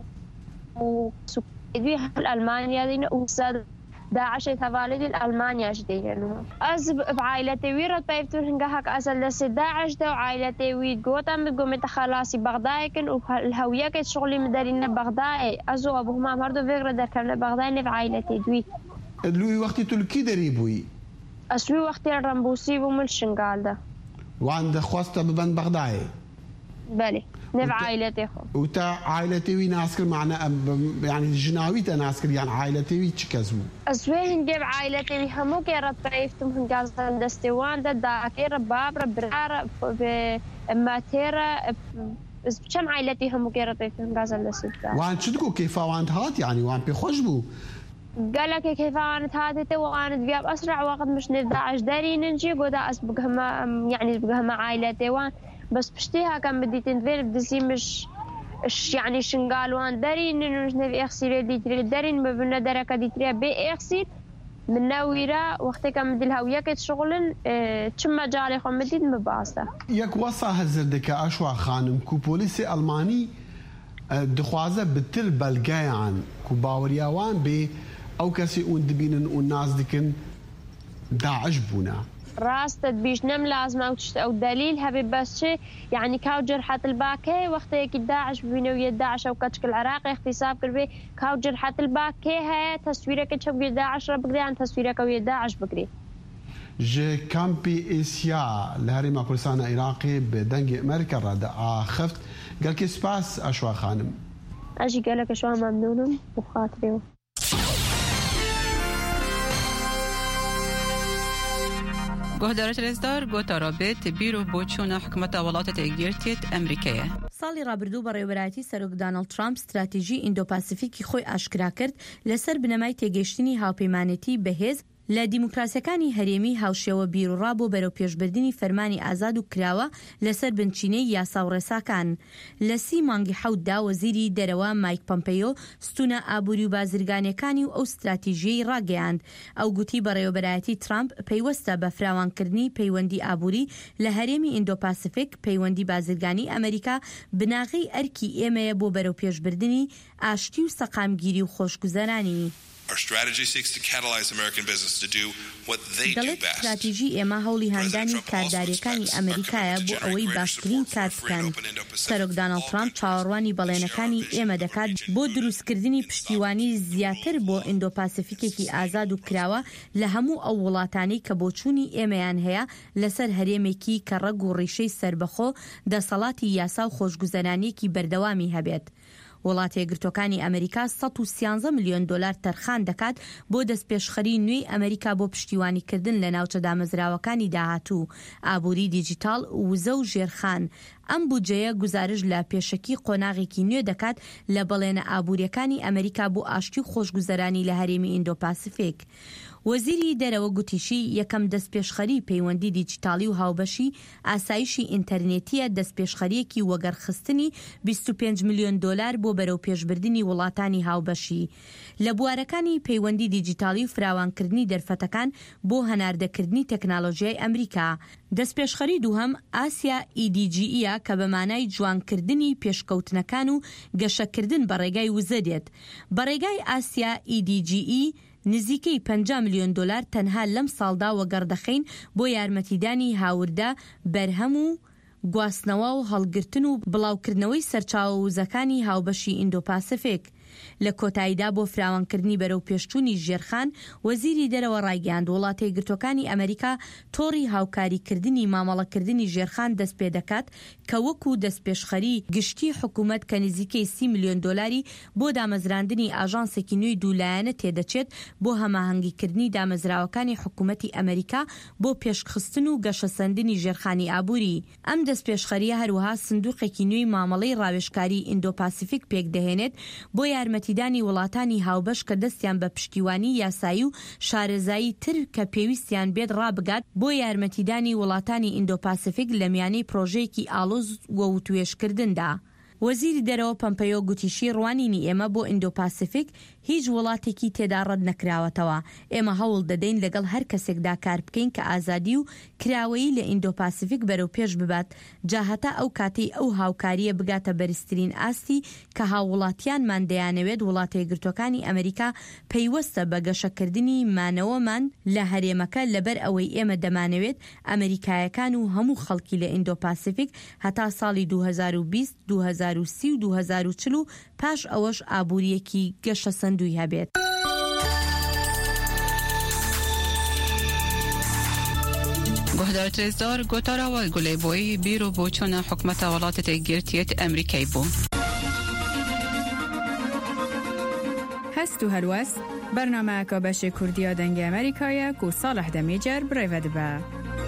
سكدوي ألمانيا دين وسد داعش تفاليد الألمانيا جديا أز بعائلتي ويرد بيفتون هنجا هك أزل لس داعش ده وعائلتي ويد قوتهم بقوم تخلصي بغداد كن والهوية كت شغلي مدارين بغداد أزو أبو همام هردو فكرة در كمل بغداد نف عائلتي دوي لوي وقتي تلكي دريبوي أسوي وقتي الرمبوسي وملشنقال ده وعند خواسته ببند بغداد بلي نف عائلتي خو وتا عائلتي وي ناسكر معنا يعني جناوي تناسكر يعني عائلتي وي تشكزو أسوي هنجيب عائلتي وي همو كيرت بيفتم هنجازن دستوان ده داكي رباب ربرار بماتيرا كم عائلتي همو كيرت بيفتم هنجازن دستوان وان شدكو كيف وانت هات يعني وان بيخشبو قالك كيف وانت هاتي وانت بياب أسرع وقت مش نداعش داري ننجي قودا أسبقها يعني أسبقها مع عائلتي وان بس بشتيها كان بدي تنفير بدي مش يعني شنقالوان دارين إنه نبي أخسر دي تري دارين ما بنا دركة دي تري بي أخسر من نويرة وقت كان بدي الهوية كت شغلن كم مجال خم بدي مباسة يك وصا هزردك أشوا خانم كو بوليسي ألماني دخوازة بتل بلقايان كو باورياوان بي أو كسي وندبين والناس ديكن داعش بونا راس تدبيش نم لازم أو دليل هبي بس شيء يعني كاو جرحة الباكي وقت يك داعش بينو داعش أو كتشك العراقي اختصاب كربي كاو جرحة الباكي هي تصويرك كتشوف داعش بقري عن تصويرك أو داعش بقري جي كامبي إيسيا لهريما كردستان عراقي بدنج أمريكا راد خفت قال كي سباس أشوا خانم أجي قالك أشوا ممنونم وخاطريو گهدارت رزدار گوتا رابط بیرو بوچونا حکمت ولات تگیرتیت امریکیه. ساڵی ڕابردوو بەڕێوەبەرایەتی سەرۆک دۆناڵد ترامپ استراتیژی ئیندۆ-پاسیفیکی خۆی ئاشکرا کرد لەسەر بنەمای تێگەیشتنی هاوپەیمانێتی بەهێز لە دیموکراسیەکانی هەرێمی هاوشێوە بیرروڕا بۆ بەرەو پێشبردننی فەرمانی ئازاد و کراوە لەسەر بنچینەی یاسا و ڕێساکان. لە 30 مانگی حەوتدا وەزیری دەرەوە مایک پۆمپیۆ ستونە ئابووری و بازرگانیەکانی و ئەو استراتیژیەی ڕاگەیاند. ئەو گوتی بەڕێوەبەرایەتی ترامپ پەیوەستە بە فراوانکردنی پەیوەندی ئابووری لە هەرێمی ئیندۆ-پاسیفیک پەیوەندی بازرگانی ئەمریکا بناغی ئەرکی ئێمەیە بۆ بەرەو پێشبردننی ئاشتی و سەقامگیری و خۆشگوزەرانی. دەڵێت استراتیژی ئێمە هەوڵی هەندانی کارداریەکانی ئەمریکایە بۆ ئەوەی باشترین کار بکەن. سەرۆک دۆناڵد ترامپ چاوەڕوانی بەڵێنەکانی ئێمە دەکات بۆ دروستکردنی پشتیوانی زیاتر بۆ ئیندۆ-پاسیفیکێکی ئازاد و کراوە لە هەموو ئەو وڵاتانەی کە بۆچوونی ئێمەیان هەیە لەسەر هەرێمێکی کە ڕەگ و ڕیشەی سربەخۆ دەسەڵاتی یاسا و خۆشگوزەرانیەکی بەردەوامی هەبێت. وڵاتە یەکگرتووەکانی ئەمریکا 113 ملیۆن دۆلار تەرخان دەکات بۆ دەستپێشخەری نوێی ئەمریکا بۆ پشتیوانیکردن لە ناوچە دامەزراوەکانی داهاتوو، ئابووری دیجیتال، وزە و ژێرخان. ئەم بودجەیە گزارش لە پێشەکی قۆناغێکی نوێ دەکات لە بەڵێنە ئابووریەکانی ئەمریکا بۆ ئاشتی و خۆشگوزەرانی لە هەرێمی ئیندۆ-پاسیفیک. وەزیری دەرەوە گوتیشی یەکەم دەستپێشخەری پەیوەندی دیجیتاڵی و هاوبەشی ئاسایشی ئینتەرنێتیە دەستپێشخەریەکی وەگەرخستنی 25 ملیۆن دۆلار بۆ بەرەو پێشبردننی وڵاتانی هاوبەشی لە بوارەکانی پەیوەندی دیجیتاڵی و فراوانکردنی دەرفەتەکان بۆ هەناردەکردنی تەکنالۆژیای ئەمریکا. دەستپێشخەری دووهەم ئاسیا EDGE کە بە مانای جوانکردنی پێشکەوتنەکان و گەشەکردن بە ڕێگای وزە دێت. بە ڕێگای ئاسیا EDGE نزیکەی 50 ملیۆن دۆلار تەنها لەم ساڵدا وەگەردەخەین بۆ یارمەتیدانی هاوردا بەرهەم و گواستنەوە و هەڵگرتن و بڵاوکردنەوەی سەرچاوەوزەکانی هاوبەشی ئیندۆ-پاسیفیک. لە کۆتاییدا بۆ فراوانکردنی بەرەو پێشچوونی ژێرخان وەزیری دەرەوە ڕایگەاند وڵاتە یەکگرتووەکانی ئەمریکا تۆڕی هاوکاریکردنی مامەڵەکردنی ژێرخان دەست پێ دەکات کە وەکو دەستپێشخەری گشتی حکوومەت کە نزیکەی 30 ملیۆن دۆلاری بۆ دامەزراندنی ئاژانسێکی نوێی دوولایەنە تێدەچێت بۆ هەماهەنگیکردنی دامەزراوەکانی حکوومەتی ئەمریکا بۆ پێشخستن و گەشەسەندنی ژێرخانی ئابووری. ئەم دەستپێشخەریە هەروەها سندوقێکی نوێی مامەڵەی ڕاوێژکاری ئیندۆ-پاسیفیک پێک دەهێنێت بۆ یارمەتیدانی وڵاتانی هاوبەش کە دەستیان بە پشتیوانی یاسایی و شارەزایی تر کە پێویستیان بێت ڕابگات بۆ یارمەتیدانی وڵاتانی ئیندۆ-پاسیفیک لە میانەی پرۆژەیەکی ئاڵۆز و وتوێشکردندا. وەزیری دەرەوە پەمپەیۆ گوتیشی ڕوانینی ئێمە بۆ ئیندۆ-پاسیفیک هیچ وڵاتێکی تێدا ڕەت نەکراوەتەوە. ئێمە هەوڵ دەدەین لەگەڵ هەر کەسێکدا کار بکەین کە ئازادی و کراوەیی لە ئیندۆ-پاسیفیک بەرەو پێش ببات جا هەتا ئەو کاتەی ئەو هاوکاریە بگاتە بەرزترین ئاستی کە هاوڵاتیانمان دەیانەوێت وڵاتە یەکگرتووەکانی ئەمریکا پەیوەستە بە گەشەکردنی مانەوەمان لە هەرێمەکە لەبەر ئەوەی ئێمە دەمانەوێت ئەمریکایەکان و هەموو خەڵکی لە ئیندۆ-پاسیفیک هەتا ساڵی 2020 2030 و 2040 پاش ئەوەش ئابووریەکی گەشە سندوی هەبێت. گهدارت رزدار گوتارا و گلی بوی بیرو بوچون حکمت ولات تگیرتیت امریکای بو. هست و هلوست برنامه که بشه کردیا دنگ امریکایی که صالح دمیجر برود با.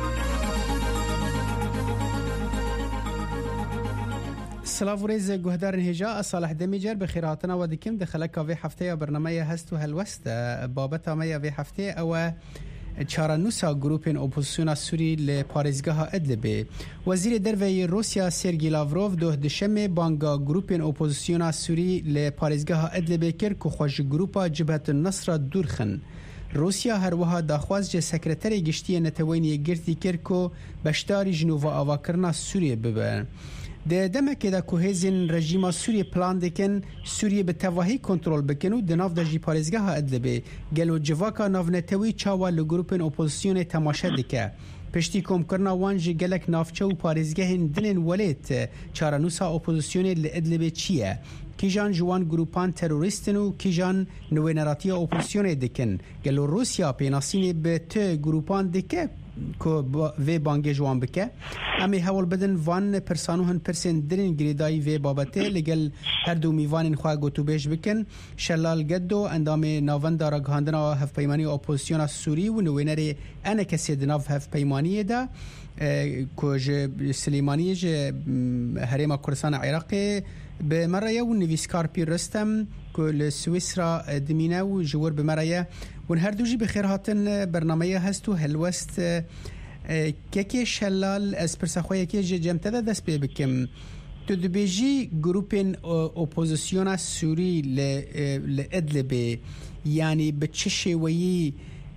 سلاف ورز گهدار هجا صالح دمیجر بخیراتنا و دکم دخلک و هفته برنامه هست و هلوست بابت ما و هفته او چارانوسا گروپین اپوزیسیون سوری لپارێزگاها ئەدلبێ وەزیری دەرەوەی رووسیا سێرگی لاڤرۆڤ دۆهدشەمێ بانگا گروپین اپوزیسیونا سوری لپارێزگاها ئەدلبێ کرد که خۆش گروپا جبهة النصر دوورخن. رووسیا هەروەها داخواز جە سەکرەتەری گشتیە نەتەوەی یەکگرتی کرد که بەشداری ژنۆڤە ئاواکردنا سوریە ببن. ده دمکه که هزین رژیم سوریه پلان دکن سوریه به تواهی کنترل بکن و دناف دژی پارێزگاها ئەدلبێ گەلو جواکا ناونەتەوەی چاوا لە گروپین ئۆپۆزیسیۆنێ تەماشا دکه. پشتی کۆمکردنا وان جی گەلک ناوچە و پارێزگەهên دنên welêt çaranûsa ئۆپۆزیسیۆنê li ئەدلبێ چی ye؟ کیجان جوان گروپان تروریستن و کیجان نوێنەراتیە ئۆپۆزیسیۆنê dikin. گەلو رووسیا پێناسینê bi tu گروپان dike که وی بانگی جوان بکه امی هول بدن وان پرسانو هن پرسن درین گریدای وی بابته لگل هر دو میوان خواه گوتو بیش بکن شلال گدو اندام ناون دارا گهاندنا هف پیمانی اپوزیسیون سوری و نوینری انا کسی دناف هف پیمانی دا که سلیمانی جه هریم کردستان عراقی به مرایه و نویسکار پیر رستم که لسویسرا دمینه و جور به مرایه و هر دوجی بخیر هاتن برنامه هست و هلوست که شلال از پرسخواه که جمعه ده دست بکم تو دبیجی گروپین اپوزیسیون سوری لأدلبه یعنی به چه شویی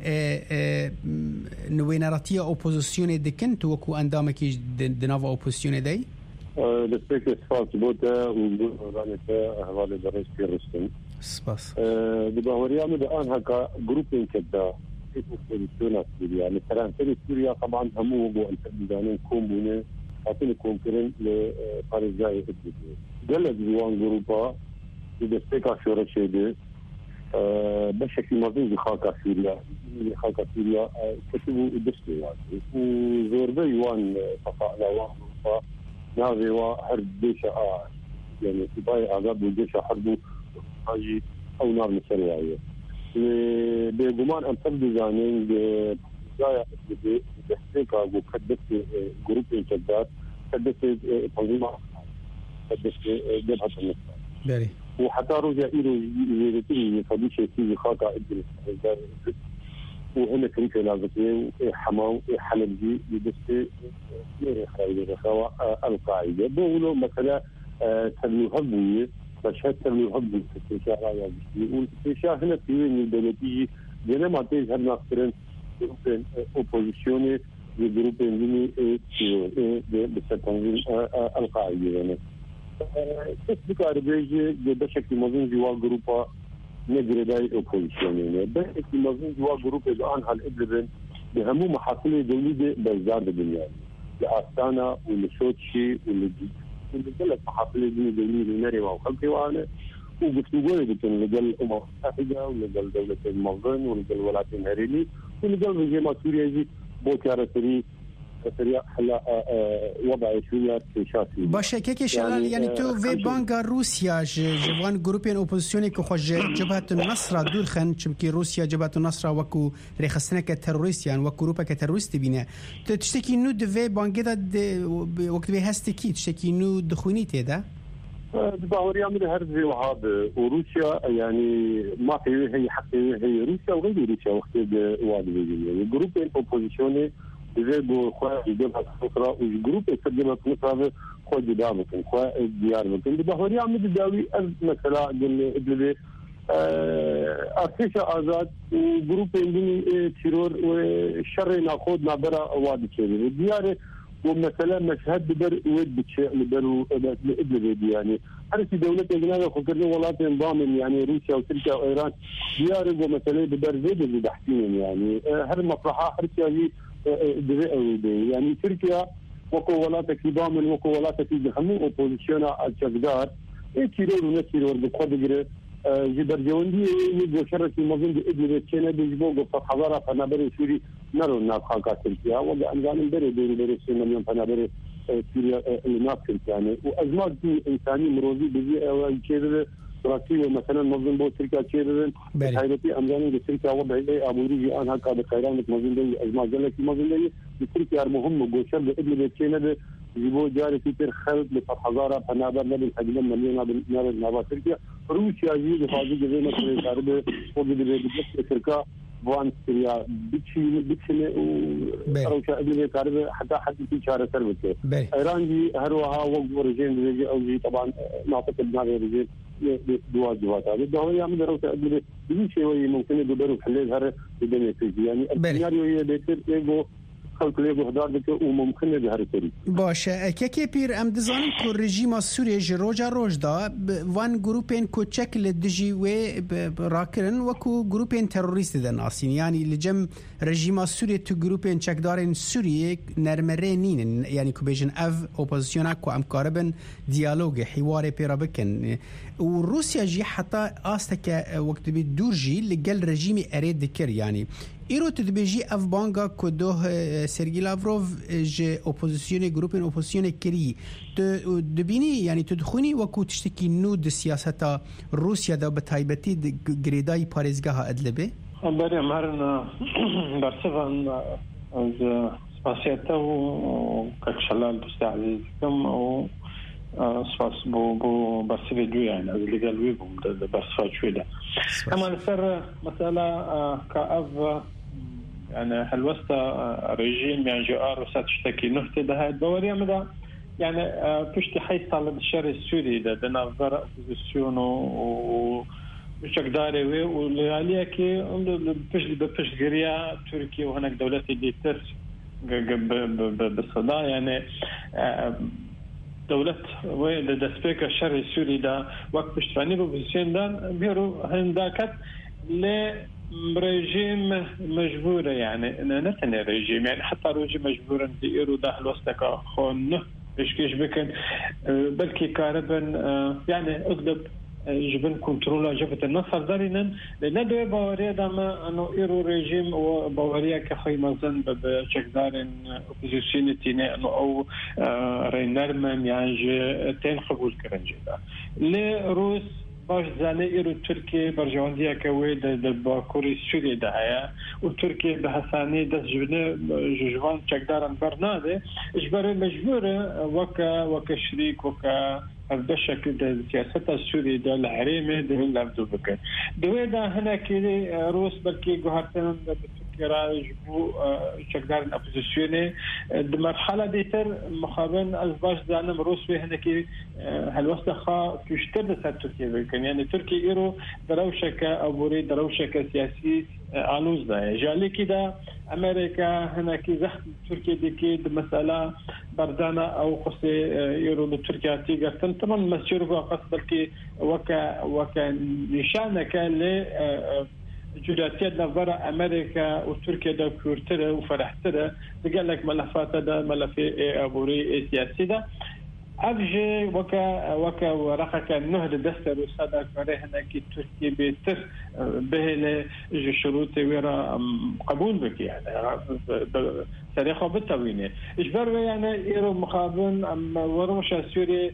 نوینراتی اپوزیسیون دکن تو وکو اندامه که دناو اپوزیسیون دی؟ لسپیک سپاس بوده و رانته حواله درش پیرستن سپاس دباوريامو الان هكا جروبين كدا اپوزيسيون سوريا مثلا في سوريا طبعا همو بو انتدانين كومونه حاطين كونكرين لباريزاي ادلبي دلت ديوان جروبا بدستيكا شورشيدي بشكل مضي خاكا سوريا كتبوا دستي يعني وزوربي يوان تفاعل وان ناوي وحرب ديشا يعني تباي اغاب ديشا حرب هاي او نار مسرعيه بجمان ان تبدو زانين بجاية بحسيكا وكدت جروب انتداد كدت تنظيمة كدت جبهة النصر باري وحتى رجع إلو يريدتني فديشة في خاطع إدريس وهنا كنت لازم حماو حلبي بدست خير الخواء القاعدة بقولوا مثلا تبليغ مشهد تبليغ في الاستشارة يعني والاستشارة هنا في الدولتي جنا ما تيجي هنا ناصرين أوبوزيشني لجروبين ديني بستنظيم القاعدة يعني تسبق أربعة بشكل مزون جوا جروبا نجرداي أوبوزيشني بشكل مزون جوا جروب الآن هالإبلبن بهمو محاصيل دولية بزاد الدنيا لأستانا ولشوتشي ولجل محاصيل دولية لنري وخلقي وأنا وقفتوا بكن لجل الأمم المتحدة ولجل دولة المنظم ولجل الولايات المتحدة ولجل رجيمات سوريا جي بوتيارة سريع هلا وضع شوية شاسي باشه که شلال يعني تو في بانكا روسيا جوان جروبين اوبوزيسيوني كخرج جبهة النصر دور خن چمكي روسيا جبهة النصر وكو رخصتنا كتروریست يعني وكو روبا كتروریست بينه تشتكي نو دفي بانكا دا وقت بي هستكي تشتكي نو دخوني تيدا باوريا من هرزي وهذا وروسيا يعني ما في هي حتى هي روسيا وغير روسيا وقت وادي يعني جروبين اوبوزيسيوني يجيبوا خواه يجيبها الفكرة والجروب يسجلها الفكرة خواه جدامكم خواه دياركم بظهوري عمد داوي مثلا اللي أرتيشا آزاد وجروب يندني تيرور والشر ناخذ نابرا وادي كذي دياره ومثلا مشهد بدر ود بتشيء بدر اللي يعني حركة دولة أجنبية فكرنا ولايات نظام يعني روسيا وتركيا وإيران دياره ومثلا بدر زيد اللي بحكيهم يعني هالمصلحة حركة هي يعني تركيا وكو ولاتك ضامن وكو ولاتك بهمو اوبوزيشنا الجزائر كيلو ونسيرور بقدر جبر جوندي يجو شركي مازن ادلي تشينا بيجبو فحضاره فنابر سوري نرو نافخا تركيا وبانزان بري سنه من فنابر سوريا الناس يعني وازمات انساني مروزي بيجي او كيف روسيا مثلا منظم بو تركيا كيرن حيرتي امزاني تركيا وضع اي ابوريجي ان هكا بخيران منظم دي ازمه جلك منظم دي تركيا مهم جوشر ابن بيتشينا يجيبوا جاري في خلط بفتحزاره فنابر نبي حجم مليون نار نابا تركيا روسيا جي بفاضي زي ما كان قرب وجد بيجي تركيا وان سوريا بيتشي وروسيا ابن قرب حتى في شهر سربته ايران جي هروها وقف رجيم بيجي او جي طبعا ناطق ابن رجيم دوات هذا الدولة يعمل روسيا ابن شيء ممكن يدبروا حلال هذا الدنيا فيه يعني السيناريو هي بيتر ايجو باشه که پیر ام دزانم که رژیم سوریه جروجا روجدا وان گروپین کوچک لدجی و راکرن وکو گروپین تروریست دن آسین یعنی لجم رژیم سوریه تو گروپین چکدارن سوریه نرمره نین یعنی که بیجن اف اپوزیسیونا که ام کاربن دیالوگ حوار پیرا بکن و روسیا جی حتی آسته وقت بی دور جی لگل رژیم ارید دکر يعني ایرو تدبیجی اف بانگا کدوه سرگی لاوروف ج اپوزیسیون گروپین اپوزیسیون کری دبینی یعنی تدخونی وکو تشتکی نود سیاستا روسیا دا بتایبتی گریدای پاريزگاه ادلبه برای مرنا برسفن از سپاسیتا و کشلال دوست عزیزم و سپاس بو برسفه جو يعني از لگلوی بوم برسفه شویده اما لسر مسألة كأف يعني هلوستا رجيم يعني جار وستشتكي نهتي ده الدوري مدى يعني بشتي حيث طالب الشر السوري ده نظر أوبوزيسيون وشك داري واللي كي بفش قرية تركيا وهناك دولة اللي ترس بالصدا يعني دولة وده سبيكر الشر السوري ده وقت بشتفاني بوزيسيون ده بيرو هنداكت رجيم مجبورة يعني نتني رجيم يعني حتى رجيم مجبورا ديرو داخل وسطك خونه إيش بكن بلكي كاربن يعني أغلب جبن كنترولا جبت النصر دارينا لندوي باوريا داما انه ايرو ريجيم وباوريا كخي مازن بشكدارن اوبوزيسيونيتي انه او رينرمن يعني تين قبول كرنجيدا لروس باش زاني ايرو تركيا برجوانديا كوي دباكوري سوري دهيا وتركيا بحساني دس جبنه جوان شكدارن برناده اجباري مجبوره وكا شريك وكا بشكل السياسة السورية ده العريمة ده اللي عبدو بكر دوي ده هنا كده روس بلكي جوهرتنا كراج بو شكدار الأوبوزيسيوني المرحلة ديتر مخابن أزباش زانم روسوي هناكي هالوسخة تشتد سر تركيا بكن يعني تركيا إيرو دروشك أبوري دروشك سياسي آلوز ده جالي كده أمريكا هناكي زخم تركيا ديكي مسألة بردانة أو قصي إيرو لتركيا تيجر طبعا مسير قصد بلكي وكا نشانة كان ل جداتيات نظرة أمريكا وتركيا دا كورترة وفرحترة بقال لك ملفات دا ملف أبوري سياسي دا أفجي وكا ورقك النهد دستر وصدا كره هناكي تركيا بيتر به لشروط ويرا قبول بك يعني تاريخه بالتوينة إجبار يعني إيرو مقابل وروشة سوري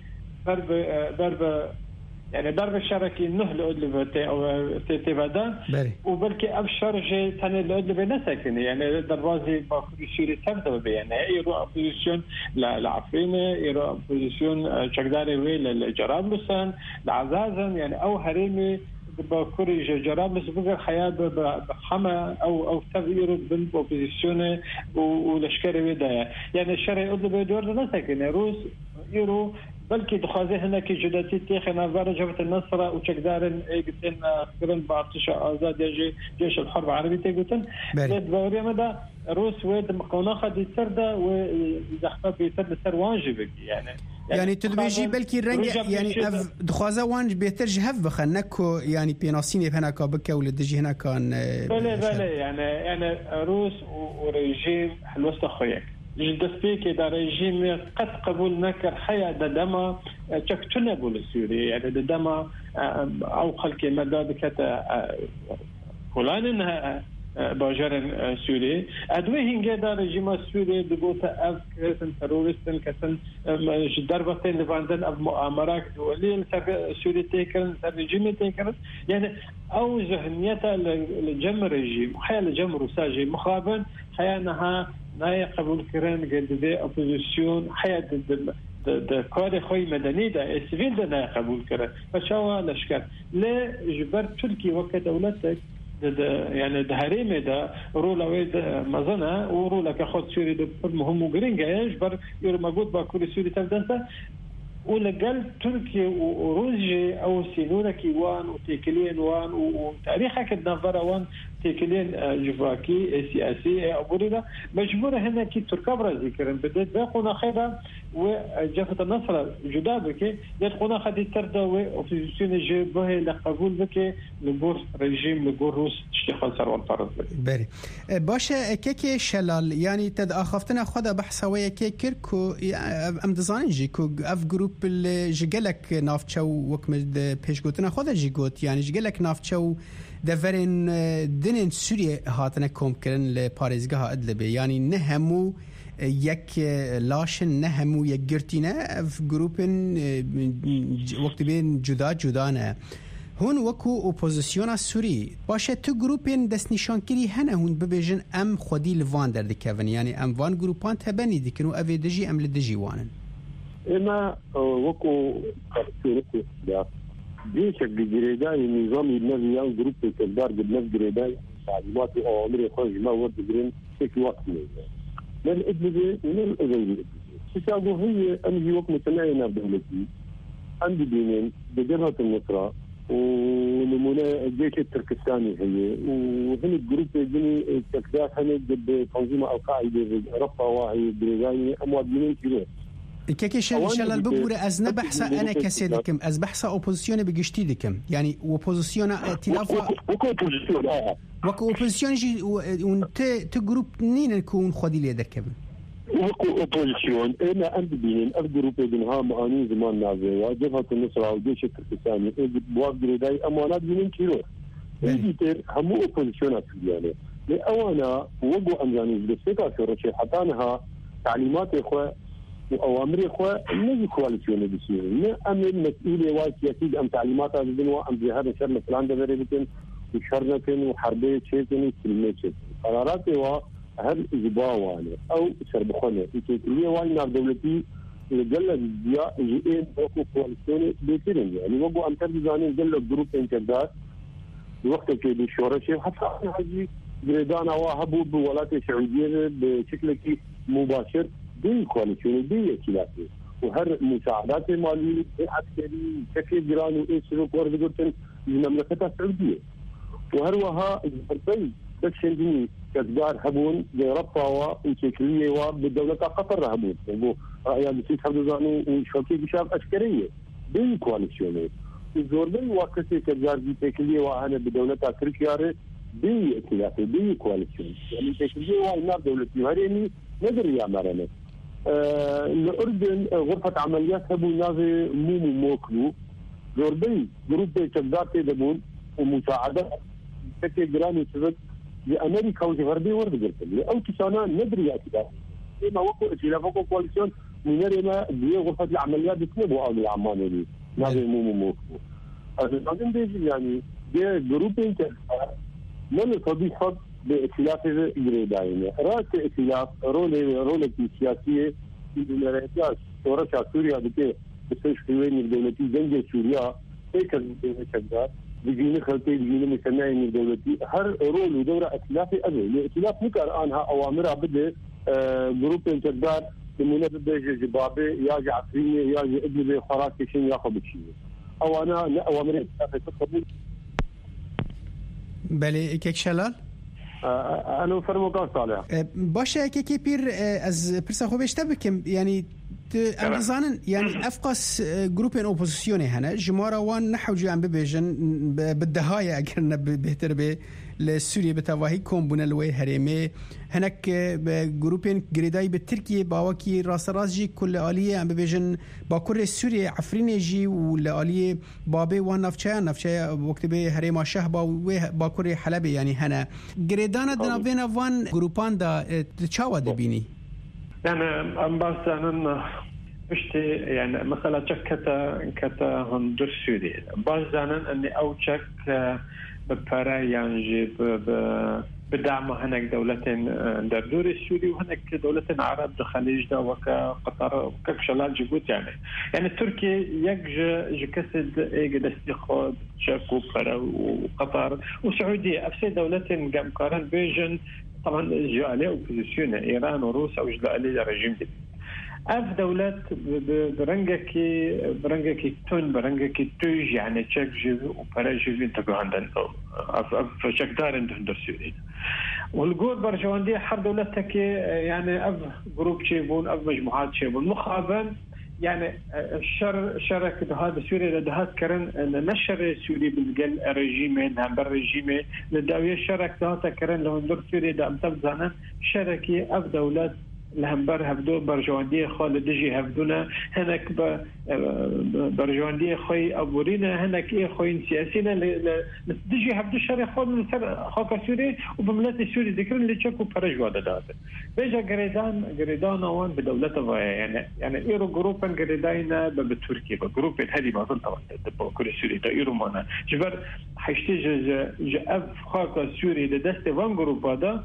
ضرب يعني ضرب الشركة النهل أدلبتي أو تيفادا وبلكي أبشر جي تاني الأدلبة نسكني يعني دروازي باكوري سوري تبدأ بي يعني إيرو أبوزيسيون لعفرينة إيرو أبوزيسيون شكداري وي لجرابلسان لعزازن يعني أو هريمي باكوري جرابلس بقى حياة بحما أو تغيير بين أبوزيسيون ولشكري ويدا يعني الشركة أدلبة دور نسكني روس إيرو بلكي دخازي هناك جداتي تيخنا فارا جبهة النصرة وشكدارن ايقتن قرن بعطشة آزاد يجي جيش الحرب العربية تيقتن ليد باوريا مدى روس ويد مقوناخة دي سردة وزخفة بيسرد سر وانجبك يعني تدبيجي بلكي الرنجة يعني دخازة وانج بيترج هف بخنكو يعني بيناسيني هناك بكا ولدجي هناك كان بلي يعني روس وريجيم حلوسة خويك جدستيك دا ريجيم قد قبول نكر حياة ددما تكتنا بول السوري يعني ددما أو خلق مدى كتا فلان إنها باجر سوري أدوي هنجا دا ريجيم السوري دقوتا أف كريسن تروريستن كسن ضربتين لفاندن أف مؤامرات دولية سوري تيكرن ريجيم تيكرن يعني أو ذهنيتها لجم ريجيم حياة لجم روساجي مخابن حياة نها ناي قبول كرن قد دي أوبوزيسيون حياة د کار خوی مدنی دا سیویل دا ناي قبول كرن فشاوه لشكر لا جبر تركي وقت دولتك يعني دهريمه دا رولا ويد مزنا ورولا كخد سوري دا مهم وغرينجا يجبر يور موجود باكوري سوري تبدنسا ولقال تركيا وروسيا او سينونا كيوان وتيكلين وان وتاريخها كدنفر وان تيكلين جفاكي سياسي أبورينا مجبورة هنا كي تركيا برازي كرن بدأت باقونا خيرا وجافة النصر جدا بكي يتقونا خدي تردى وأوبوزيسيون جي بوهي لقبول بكي لبور ريجيم لبور روس تشتغل سروان فرز بكي باري باشا كيكي شلال يعني تد أخفتنا خدا بحثوية كي كيركو أم دزانين جيكو أف جروب اللي جيجلك نافتشو وكمل بيشقوتنا خدا جيجوت يعني جيجلك نافتشو دفرين دنين سوريا هاتنا كوم كرن لباريزگاه أدلبي يعني نهمو يك لاشن نهمو يك جرتينا في جروبين وقت بين جدانا هون وكو اوبوزيسيون السوري باشه تو جروبين دست نشان كري هنا هون ببيجن ام خودي لفان در دكفن يعني ام وان جروبان تبني ديكنو افي دجي ام لدجي وانن اما وكو كارتيركو ديشك بجريداي نظام النظام جروب تقدر بالنظام جريداي تعليمات اوامر خرج ما ورد جرين في وقت من الادبي من الادبي تساوي هي امجي وقت متناين بدولتي عندي دينين بجبهة النصرة ونمونا الجيش التركستاني هي وهن الجروب يجني تكداس هن ضد تنظيم القاعدة رفع واعي بريغاني اموال دينين كبير كيكي شلال ببورة از نبحثة أنا كسيدكم از بحثة أوبوزيسيون بجشتي دكم يعني وبوزيسيون ائتلاف وكو أوبوزيسيون جي وانت تجروب نين نكون خدي لي دركبن وكو أوبوزيسيون أنا عند بين الجروب بينها معاني زمان نازل جبهة النصرة والجيش التركستاني بواق جريداي أمانات بين كيلو يجي هم أوبوزيسيون يعني لأوانا وقو أمزاني بسيطة في رشي حتانها تعليمات إخوة وأوامر إخوة نجي كواليسيون بسير نه أمر مسؤولية وسياسية أم تعليمات هذا الدنيا أم ظهر شر مثلاً ده بريبتين وشرنا كن وحربية شيء كلمة شيء قرارات هو هل إجباوانه أو شربخانة التكلية وين دولتي جل الزياء جئين وقو كواليسيون بيصيرين يعني وقو أم ترجعني جل الجروب إنتدار وقت كده شورى شيء حتى هذه جريدان وهبوا بولايات السعوديه بشكل مباشر بالكواليسيون بالائتلافي وهر مساعدات ماليه عسكريه بشكل جيران وإسرائيل وردقتن المملكه السعوديه وهروها البي بشندني كدار هبون برفاوا وشكليه وبالدوله قطر هبون يعني بسيط حفظانو وشوكي بشاب عسكريه بالكواليسيون الزوربين وقتي كدار بشكليه وانا بدوله تركيا بائتلافي بالكواليسيون يعني شكليه وانا دولتي هريني ندري يا مرنه الأردن غرفة عمليات هبو نازي مومو موكلو زوربي جروب كدار تدبون ومساعدات بشكل جراني سبت لأمريكا وغربي ورد قلت أو كسانا ندري أكيد إما وقو ائتلاف وقو كواليسيون منرنا دي غرفة العمليات بتنبو أو العمانة دي نازي مومو موكلو لازم دي يعني دي جروبين كدار من الفضيحة بائتلاف جريداين رأس ائتلاف رولة سياسية في الرئاسة ثورة سوريا بتاع بتشكيلين الدولتي جنگ سوريا هيك كذا بيجينا خلطي بيجينا مجتمعين الدولتي هر رول ودورة ائتلافي أبي الائتلاف نكر أنها أوامرها بدأ جروب انتدار بمناسبة جبابي ياجي عفريني ياجي ابن خراج كشين ياخذ بشيء أو أنا أوامر ائتلافي تقبل بله كيك شلال أنا فرموكان صالح باشه كي بير از برسا خو بيشته بكم يعني امزانن يعني افقس جروبين اوبوزيسيون هنا جمارا وان نحوجي عم ببيجن بالدهايه اجرنا بهتر به لسوريا بتواهي كومبون الوي هرمي هناك جروبين جريداي بالتركيا باوكي راس راسجي كل آلية عم ببيجن باكور سوريا عفرين جي ولا آلية بابي وان نفشايا وقت به هرم شهبا باكور حلب يعني هنا جريدانا دنابينا وان جروبان دا تشاوا دبيني يعني ام بس انا اشتي يعني مثلا كتا هندر سوريا باز زانن اني او تشك ببرا يعني بدعم هناك دولتين در دور السوري وهناك دولتين عرب الخليج دا وكقطر وكشلال جيبوتي يعني تركيا يجي كسد ايج دستيخو تشك وبرا وقطر وسعوديه افسي دولتين قام قارن بيجن طبعا جاء عليه اوبوزيسيون ايران وروسيا وجاء عليه رجيم دي اف دولات برنجكي تون برنجكي توج يعني تشك جيب وبراجيل انت عندن اف تشك دار عند سوريا والجول برجواندي حر دولتك يعني اف جروب شيبون اف مجموعات شيبون مخابن يعني شرك هذا سوريا لدهات كرن نشر سوري بالجل رجيم هم بالرجيم لداوية شرك هذا كرن لو ندور سوريا دا امتبزانا شركي اف دولات لهمبر هبدو برجواندية خالد دجي هبدونا هناك برجواندية خوي أبورينا هناك إيه خوين سياسينا دجي هبدو شري خالد من خاكا سوري وبملات سوري ذكرن اللي تشكوا برجوادا داتا بيجا قريدان اوان بدولته يعني إيرو جروبا قريداينا بتركيا بجروبين هذه ما ظل طبعا كل سوري دا إيرو مانا جبر حيشتي جاء خاكا سوري دستي وان جروب هذا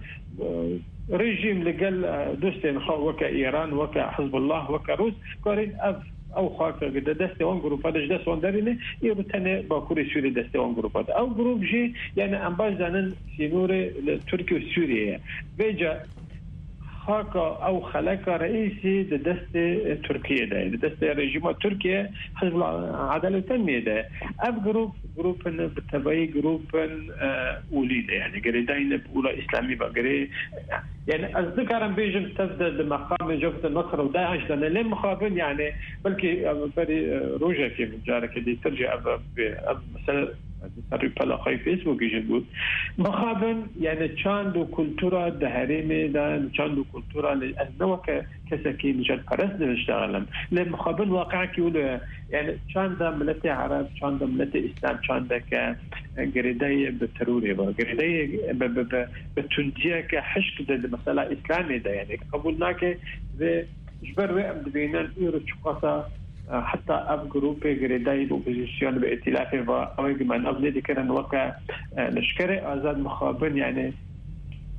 رجيم لقال دوستين وكا إيران وكا حزب الله وكا روس كارين أو خاكا قد دستي وان جروب هذا جدس وان داريني يرو تاني باكوري سوري دستي وان جروب هذا أو جروب جي يعني أنباز زانن سينوري تركيا وسوريا بيجا خاكا أو خلاكا رئيسي دستي تركيا ده دستي رجيم تركيا حزب العدالة والتنمية ده أب جروب بالتبعي جروب أولي ده يعني قريدين بأولى إسلامي بقري يعني أصدقائنا بيجن تفضل مقام جبهة النصر وداعش لأن لين مخابن يعني بلكي بري روجا كي مجارك دي ترجع مثلا ريبلا خاي فيسبوك يجنبوت مخابن يعني تشاندو كولتورا دهريمي دا تشاندو كولتورا لأنه كسكي نجد فرس نشتغلن لين مخابن واقع كيولو يعني تشاندا ملتي عرب تشاندا ملتي إسلام تشاندا كجريداي بالتروري جريداي بتندية كحشك ده مسألة إسلامي ده يعني قبولناك بجبر وقت بيننا إيرو شقصة حتى أب جروبي جريداي بوبوزيسيون بائتلافي وأوجي من أبلي كان وقع نشكري أزاد مخابن يعني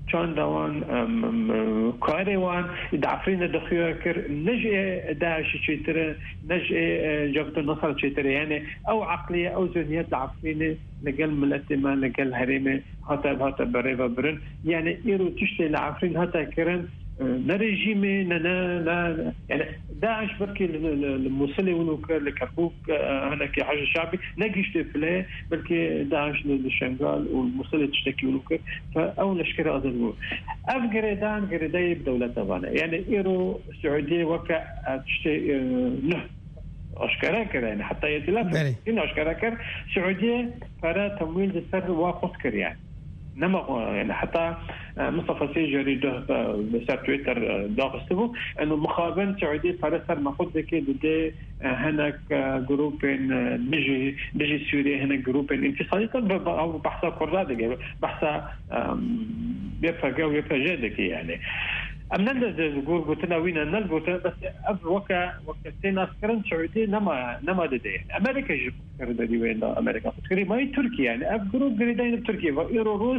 چون دوان کاروان دعفرين دخيوكر نجئ داعش شيتر نجئ جبهة النصر شيتر يعني او عقلية او ذهنيات دعفرين لقل ملتمة لقل هريمة هاتا بريفا برن يعني ايرو تشتي لعفرين هاتا كرن نرجيمي لا يعني داعش بركي الموصلي ونوكر لكركوك هناك حاجة شعبي نجيش تفلاه بلكي داعش للشنغال والموصلي تشتكي ونوكر فأول أشكال هذا الموضوع أفجردان جرداي بدولة تبانا يعني إيرو السعودية وكا تشتي نه أشكرا يعني حتى يتلاف إن أشكرا السعودية فرا تمويل السر واقص كر يعني نما يعني حتى مصطفى سيجري ده بسر تويتر داغستبو انه مخابن سعودي فرسر ماخذ ذكي بدي هناك جروبين بيجي سوريا هناك جروبين انفصالي او بحثا كردادة بحثا بيفاقا ويفاجا ذكي يعني امنا نقول قلتنا وين نلقوتا بس وكا سينا سكرن سعودي نما ددي يعني امريكا جي فكر ددي وين امريكا فكري ما هي تركيا يعني جروب قريدين تركيا ايرو روس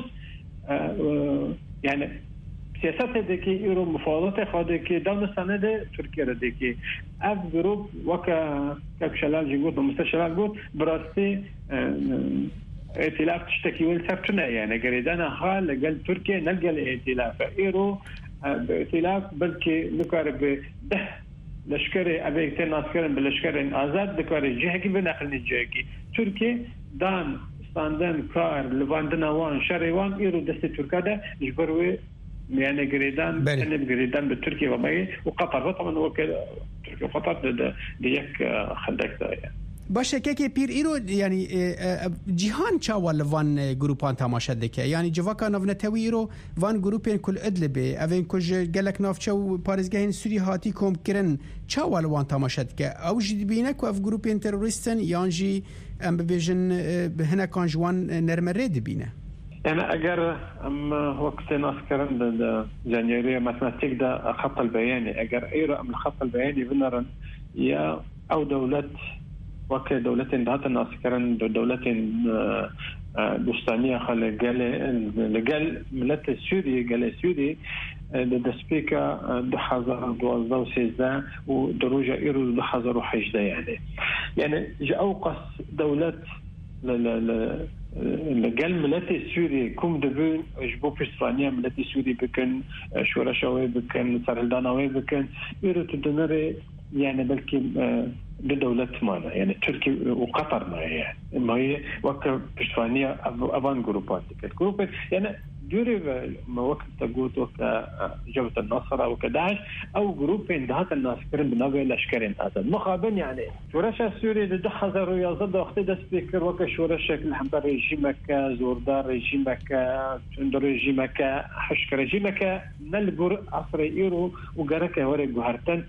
يعني سياسات ديكي ايرو مفاوضات خادكي دولة سنة تركيا ديكي جروب وكا كشلال جيقول مستشلال قول براستي ائتلاف تشتكي والسرطنة يعني قريدانا خال لقل تركيا نلقى الائتلاف ايرو بائتلاف بلكي نقارب ده لشكري أبيك تناسكرن باللشكرين آزاد دكاري جهكي بناخلني جهكي تركي دان استاندن كار لواندنا وان شريوان إيرو دستي تركا ده يجبروي يعني قريدان أنب قريدان بالتركي وماي وقطر طبعا هو تركيا وقطر ديك خدك يعني باشه که پیر ایرو یعنی جهان چاوال وان گروپان تماشا دکه یعنی جواکا نوونتوی ایرو وان گروپین کل ادلبه اوین کج گلک نافچو پارزگاهین سوری هاتی کوم کرن چاوال وان تماشا دکه او جدی بینه که اف گروپین تروریستن یانجی ام ببیجن هنا کان جوان نرمره دبینه يعني أجر وقت ناس كرن جانيوريا ماتماتيك ده خط البياني أجر إيرو أم الخط البياني بنرن يا أو دولة وكا دولة دهات الناس كرن دولة دوستانية خل قال ملت السوري قال السوري دسبيكا دحزر دوازدو سيزدا ودروجة إيرو دحزر وحجدا يعني جاء أوقس دولة قال ملت السوري كم دبون جبو بشترانيا ملت السوري بكن شورشاوي بكن سرهلداناوي بكن إيرو تدنري يعني بلكي بدولة مانا يعني تركي وقطر ما هي وكا بشتوانية أفان جروبات الجروبات يعني دوري ما وقت تقول وكا جبهة النصر وكا داعش أو جروبين دهات الناس كرن بنابع الأشكالين هذا مقابل يعني شورشة السوري ده حذروا يزد وقت ده سبيكر وكا شورشة الحمد ريجيمك زوردار ريجيمك تندر ريجيمك حشك ريجيمك نلبر عصر إيرو وجرك ورق جهرتن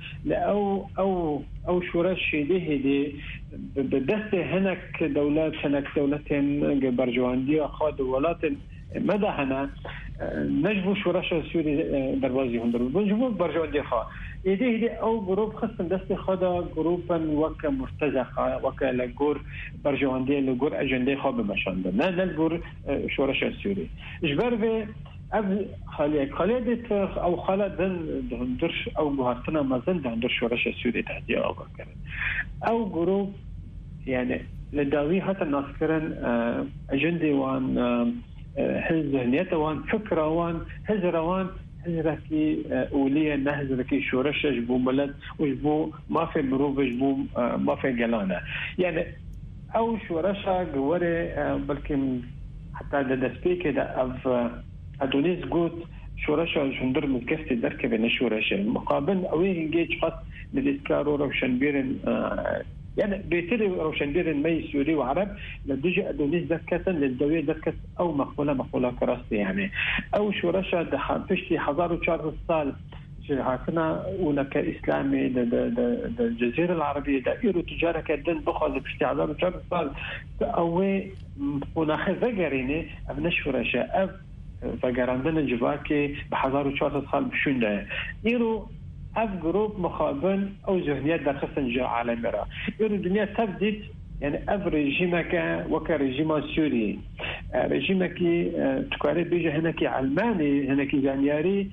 أو شورش دي بدست هناك دولات هناك دولتين برجواندية خاد ولات ماذا هنا نجبو شورش السوري دروازي هم نجبو برجواندية خا إيدي أو جروب خصم دست خدا جروبا وك مرتزقة وك لجور برجواندية لجور أجندة خا بمشانده نلجور شورش السوري إجبار به أب خالي ديت أو خالد دهندرش أو جهرتنا ما زند دهندرش ورش السوري تهدي أو كذا أو جروب يعني لداوي حتى الناس كرن أجندي وان حز ذهنيته وان فكرة وان هزروان هزركي أولية نهزركي شورش جبو بلد وجبو ما في مروف جبو ما في جلانة يعني أو شورشة جواري بلكن حتى دسبيك ده أدونيس قوت شورشة جندر متكفتي دركة بين شورشة مقابل أوين جيج قط للإذكار روشنبيرن يعني بيتري روشنبيرن مي سوري وعرب لدجي أدونيس دركة للدوية دركة أو مقبولة كراستي يعني أو شورشة بشتي حضارو شهر الصال هكذا ونك إسلامي دا الجزيرة العربية دا إيرو تجارة كدن بخل بشتي حضارو شهر الصال أوي وناخذ ذقريني أبنى شورشة فقراندن جواكي بحضار وشوارت صال بشون ده إيرو أف جروب مخابن أو ذهنيات داخل جاء على مرة إيرو الدنيا تبدت يعني أف رجيمك وكا رجيم سوري رژیمکی تکاری بیجه هنکی علمانی هنکی زانیاری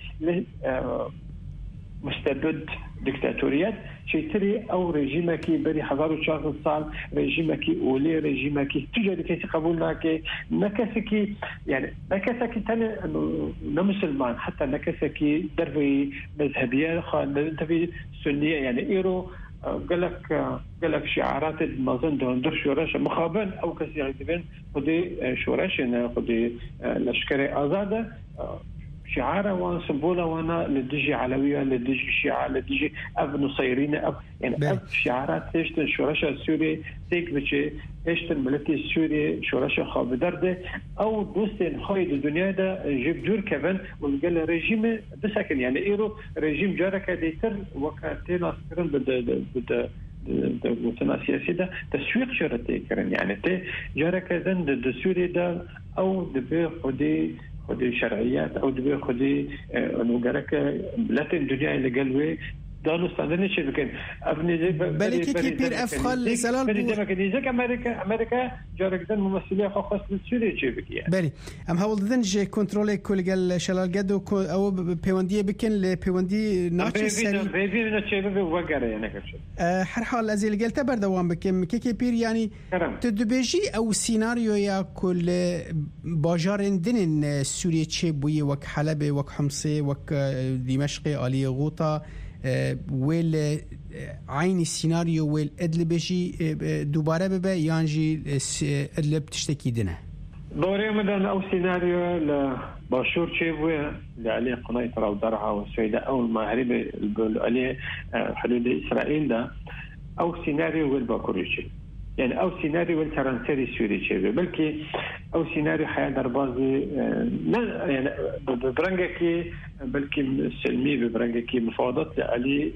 مستبد دكتاتوريات شيتري او رژیمکی بری 1400 سال رژیمکی اولی رژیمکی تجاری کسی قبول ناکه نکسکی يعني نکسکی تن نمسلمان حتى نکسکی دربي مذهبيه دربي سنيه يعني ايرو قالك شعارات المازن دون شورش مخابن او كسي يعتبرون خدي شورش خدي لشكري آزاده شعاره وسمبوله وانا لدجي علويه لدجي شيعه لدجي اب نصيرين اب يعني اب شعارات ايش شورش السوري تيك بشي ايش الملكي السوري شورش خاب درده او دوستين خايد الدنيا ده جيب جور كمان والقال ريجيم بسكن يعني ايرو ريجيم جارك ديتر وكاتين اسكرن بد وطن سياسي ده تسويق شرطي كرن يعني تي جارك ده سوري ده او دبي خدي شرعيات او دبي خدي انه جارك لاتن الدنيا اللي قالوه دانو استندني شيء لكن ابني زي بالك كبير افخال سلال بالي زي ما كان يجيك امريكا جارك ذن ممثليه خاص للسوري شيء بك يعني بالي ام هول ذن جي كنترول كل قال شلال قد او بيوندي بكن لبيوندي ناتش سري في ناتش وقره يعني كرش هر حال ازيل قلت بردوام بكم كبير يعني تدبيجي او سيناريو يا كل باجارن دن سوريا تشي بوي وك حلب وك حمص وك دمشق علي غوطه ويل عين السيناريو ويل ادلبشي دوباره ببا يانجي ادلب تشتكي دنا دوري مدن او سيناريو لباشور تشيبويا اللي عليه قناة راو درعا والسويدة او المغرب اللي عليه حدود اسرائيل ده او سيناريو ويل باكوريشي يعني او سيناريو ويل ترانسيري سوري تشيبويا بلكي او سيناريو حياة دربازي يعني ببرنجكي بلكي سلمي ببرنجكي مفاوضات علي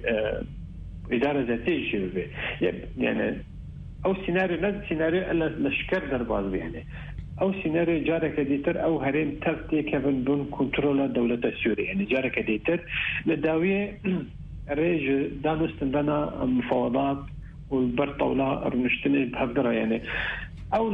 إدارة ذاتية شبه يعني أو سيناريو نفس سيناريو إلا لشكر درباز يعني أو سيناريو جارك ديتر أو هرم ترتي كفن بون كنترول دولة سوريا يعني جارك ديتر لداوية ريج دانستندنا مفاوضات والبرطولة رنشتني بهقدرة يعني أو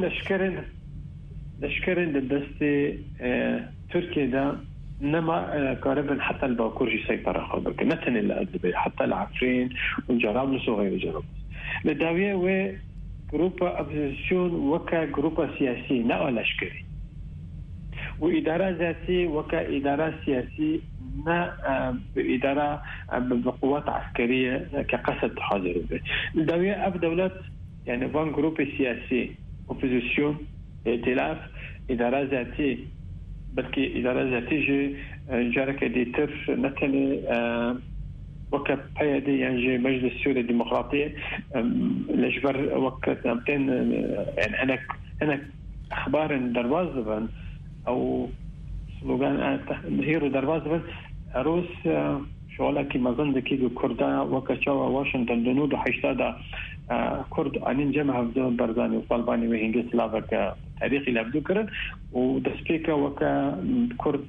لشكرن للدستي تركيا ده انما قريبا حتى الباكورجي سيطرة خلق مثلا الأدلبي حتى العفرين والجرابلس وغير جرابلس لداوية وجروبا أبوزيسيون وكا جروبا سياسي نا لشكري وإدارة ذاتي وكا إدارة سياسي نا بإدارة بقوات عسكرية كقصد حاضر به لداوية أب دولات يعني فان جروب سياسي أبوزيسيون ائتلاف إدارة ذاتي بلكي إدارة ذاتية جارك ديتر مثلا وكب حيادي يعني مجلس السوري الديمقراطي الأجبر وقت نمتين يعني أنا أخبار دروازبن أو سلوغان هيرو دروازبن روس شغلة كما ظندكي بكردا وكشوا واشنطن دنود وحيشتادا كرد أنين جمع بدون برزاني وطالباني وهنجس لافك تاريخي لابدو كرن ودسبيكا وكا كرد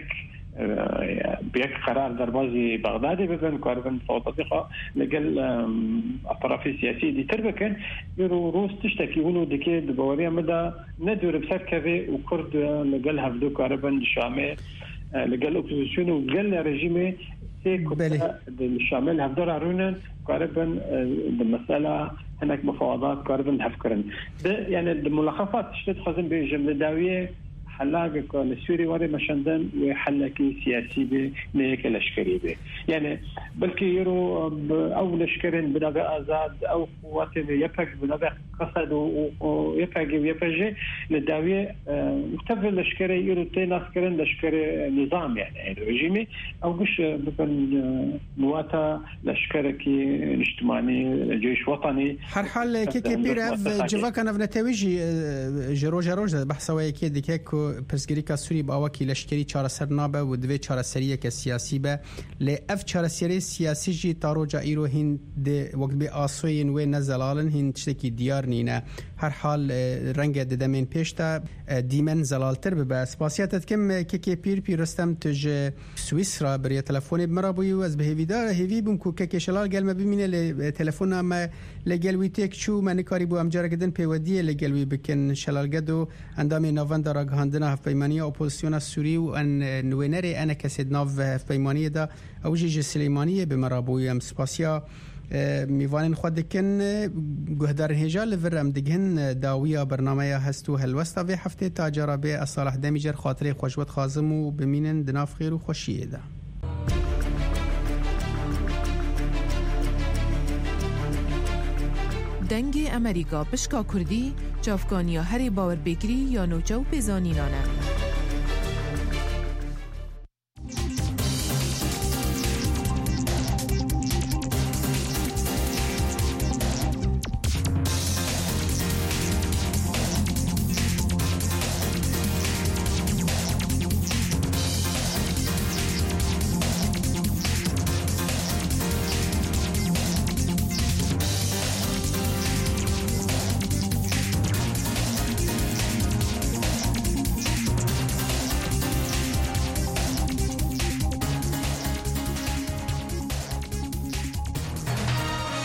بيك قرار دربازي بغدادي ببن كاربن فوضاتيقا لقل أطرافي السياسي دي تربكن يرو روس تشتكي ولو ديكي دبوريا مدى ندور بسر كافي وكرد لقل هفدو كاربن شامي لقل أوبوزيسيون وقل رجيمي الشامل هفدور عرونن كاربن المسألة هناك مفاوضات كاربن هفكرن يعني الملخصات تشتت خزن بجملة داوية حلاقك السوري وري مشندن وحلكي سياسي بنيك الاشكري به يعني بلكي يرو او لشكرين بنبع ازاد او قوات يفك بنبع قصد ويفجي للداويه مكتفل الاشكري يرو تيناس كرن الاشكري نظام يعني رجيمي او مش بكن نواتا الاشكركي الاجتماعي جيش وطني حال كي كبير جوا كان فنتويجي جروج بحثوا كي ديكو پرسگری که سوری با وکی لشکری چاره سر نابه و دوی چاره سریه که سیاسی به لی اف چاره سری سیاسی جی تاروجا ایرو هین ده وقت به آسوین و نزلالن هین تشتکی دیار نینه هر حال رنگ ددمین پیشتا دیمن زلالتر به سپاسیاتت کم که پیر رستم تج سوئیسرا بر تلفن مرابوی و از بهویدار هیوی بم کو که شلال گل مبینه ل تلفن ما لگلوی تک چو من کاری بو امجار گدن پیودی لگلوی بکن شلال گدو اندام نوان در گهاندنا هفپیمانی اپوزیسیون سوری و ان نوینری انا کسید ناو هفپیمانی دا اوجی سلیمانی به مرابوی ام سپاسیا میوانین خود دکن گهدار هجا لورم دگهن داویا برنامه هستو هلوستا و هفته تاجرا به اصالح دمیجر خاطر خوشوت خازم و بمینن دناف خیر و خوشیه ده. دنگ امریکا پشکا کردی جافگانیا هری باور بگری یا نوچو بزانینانه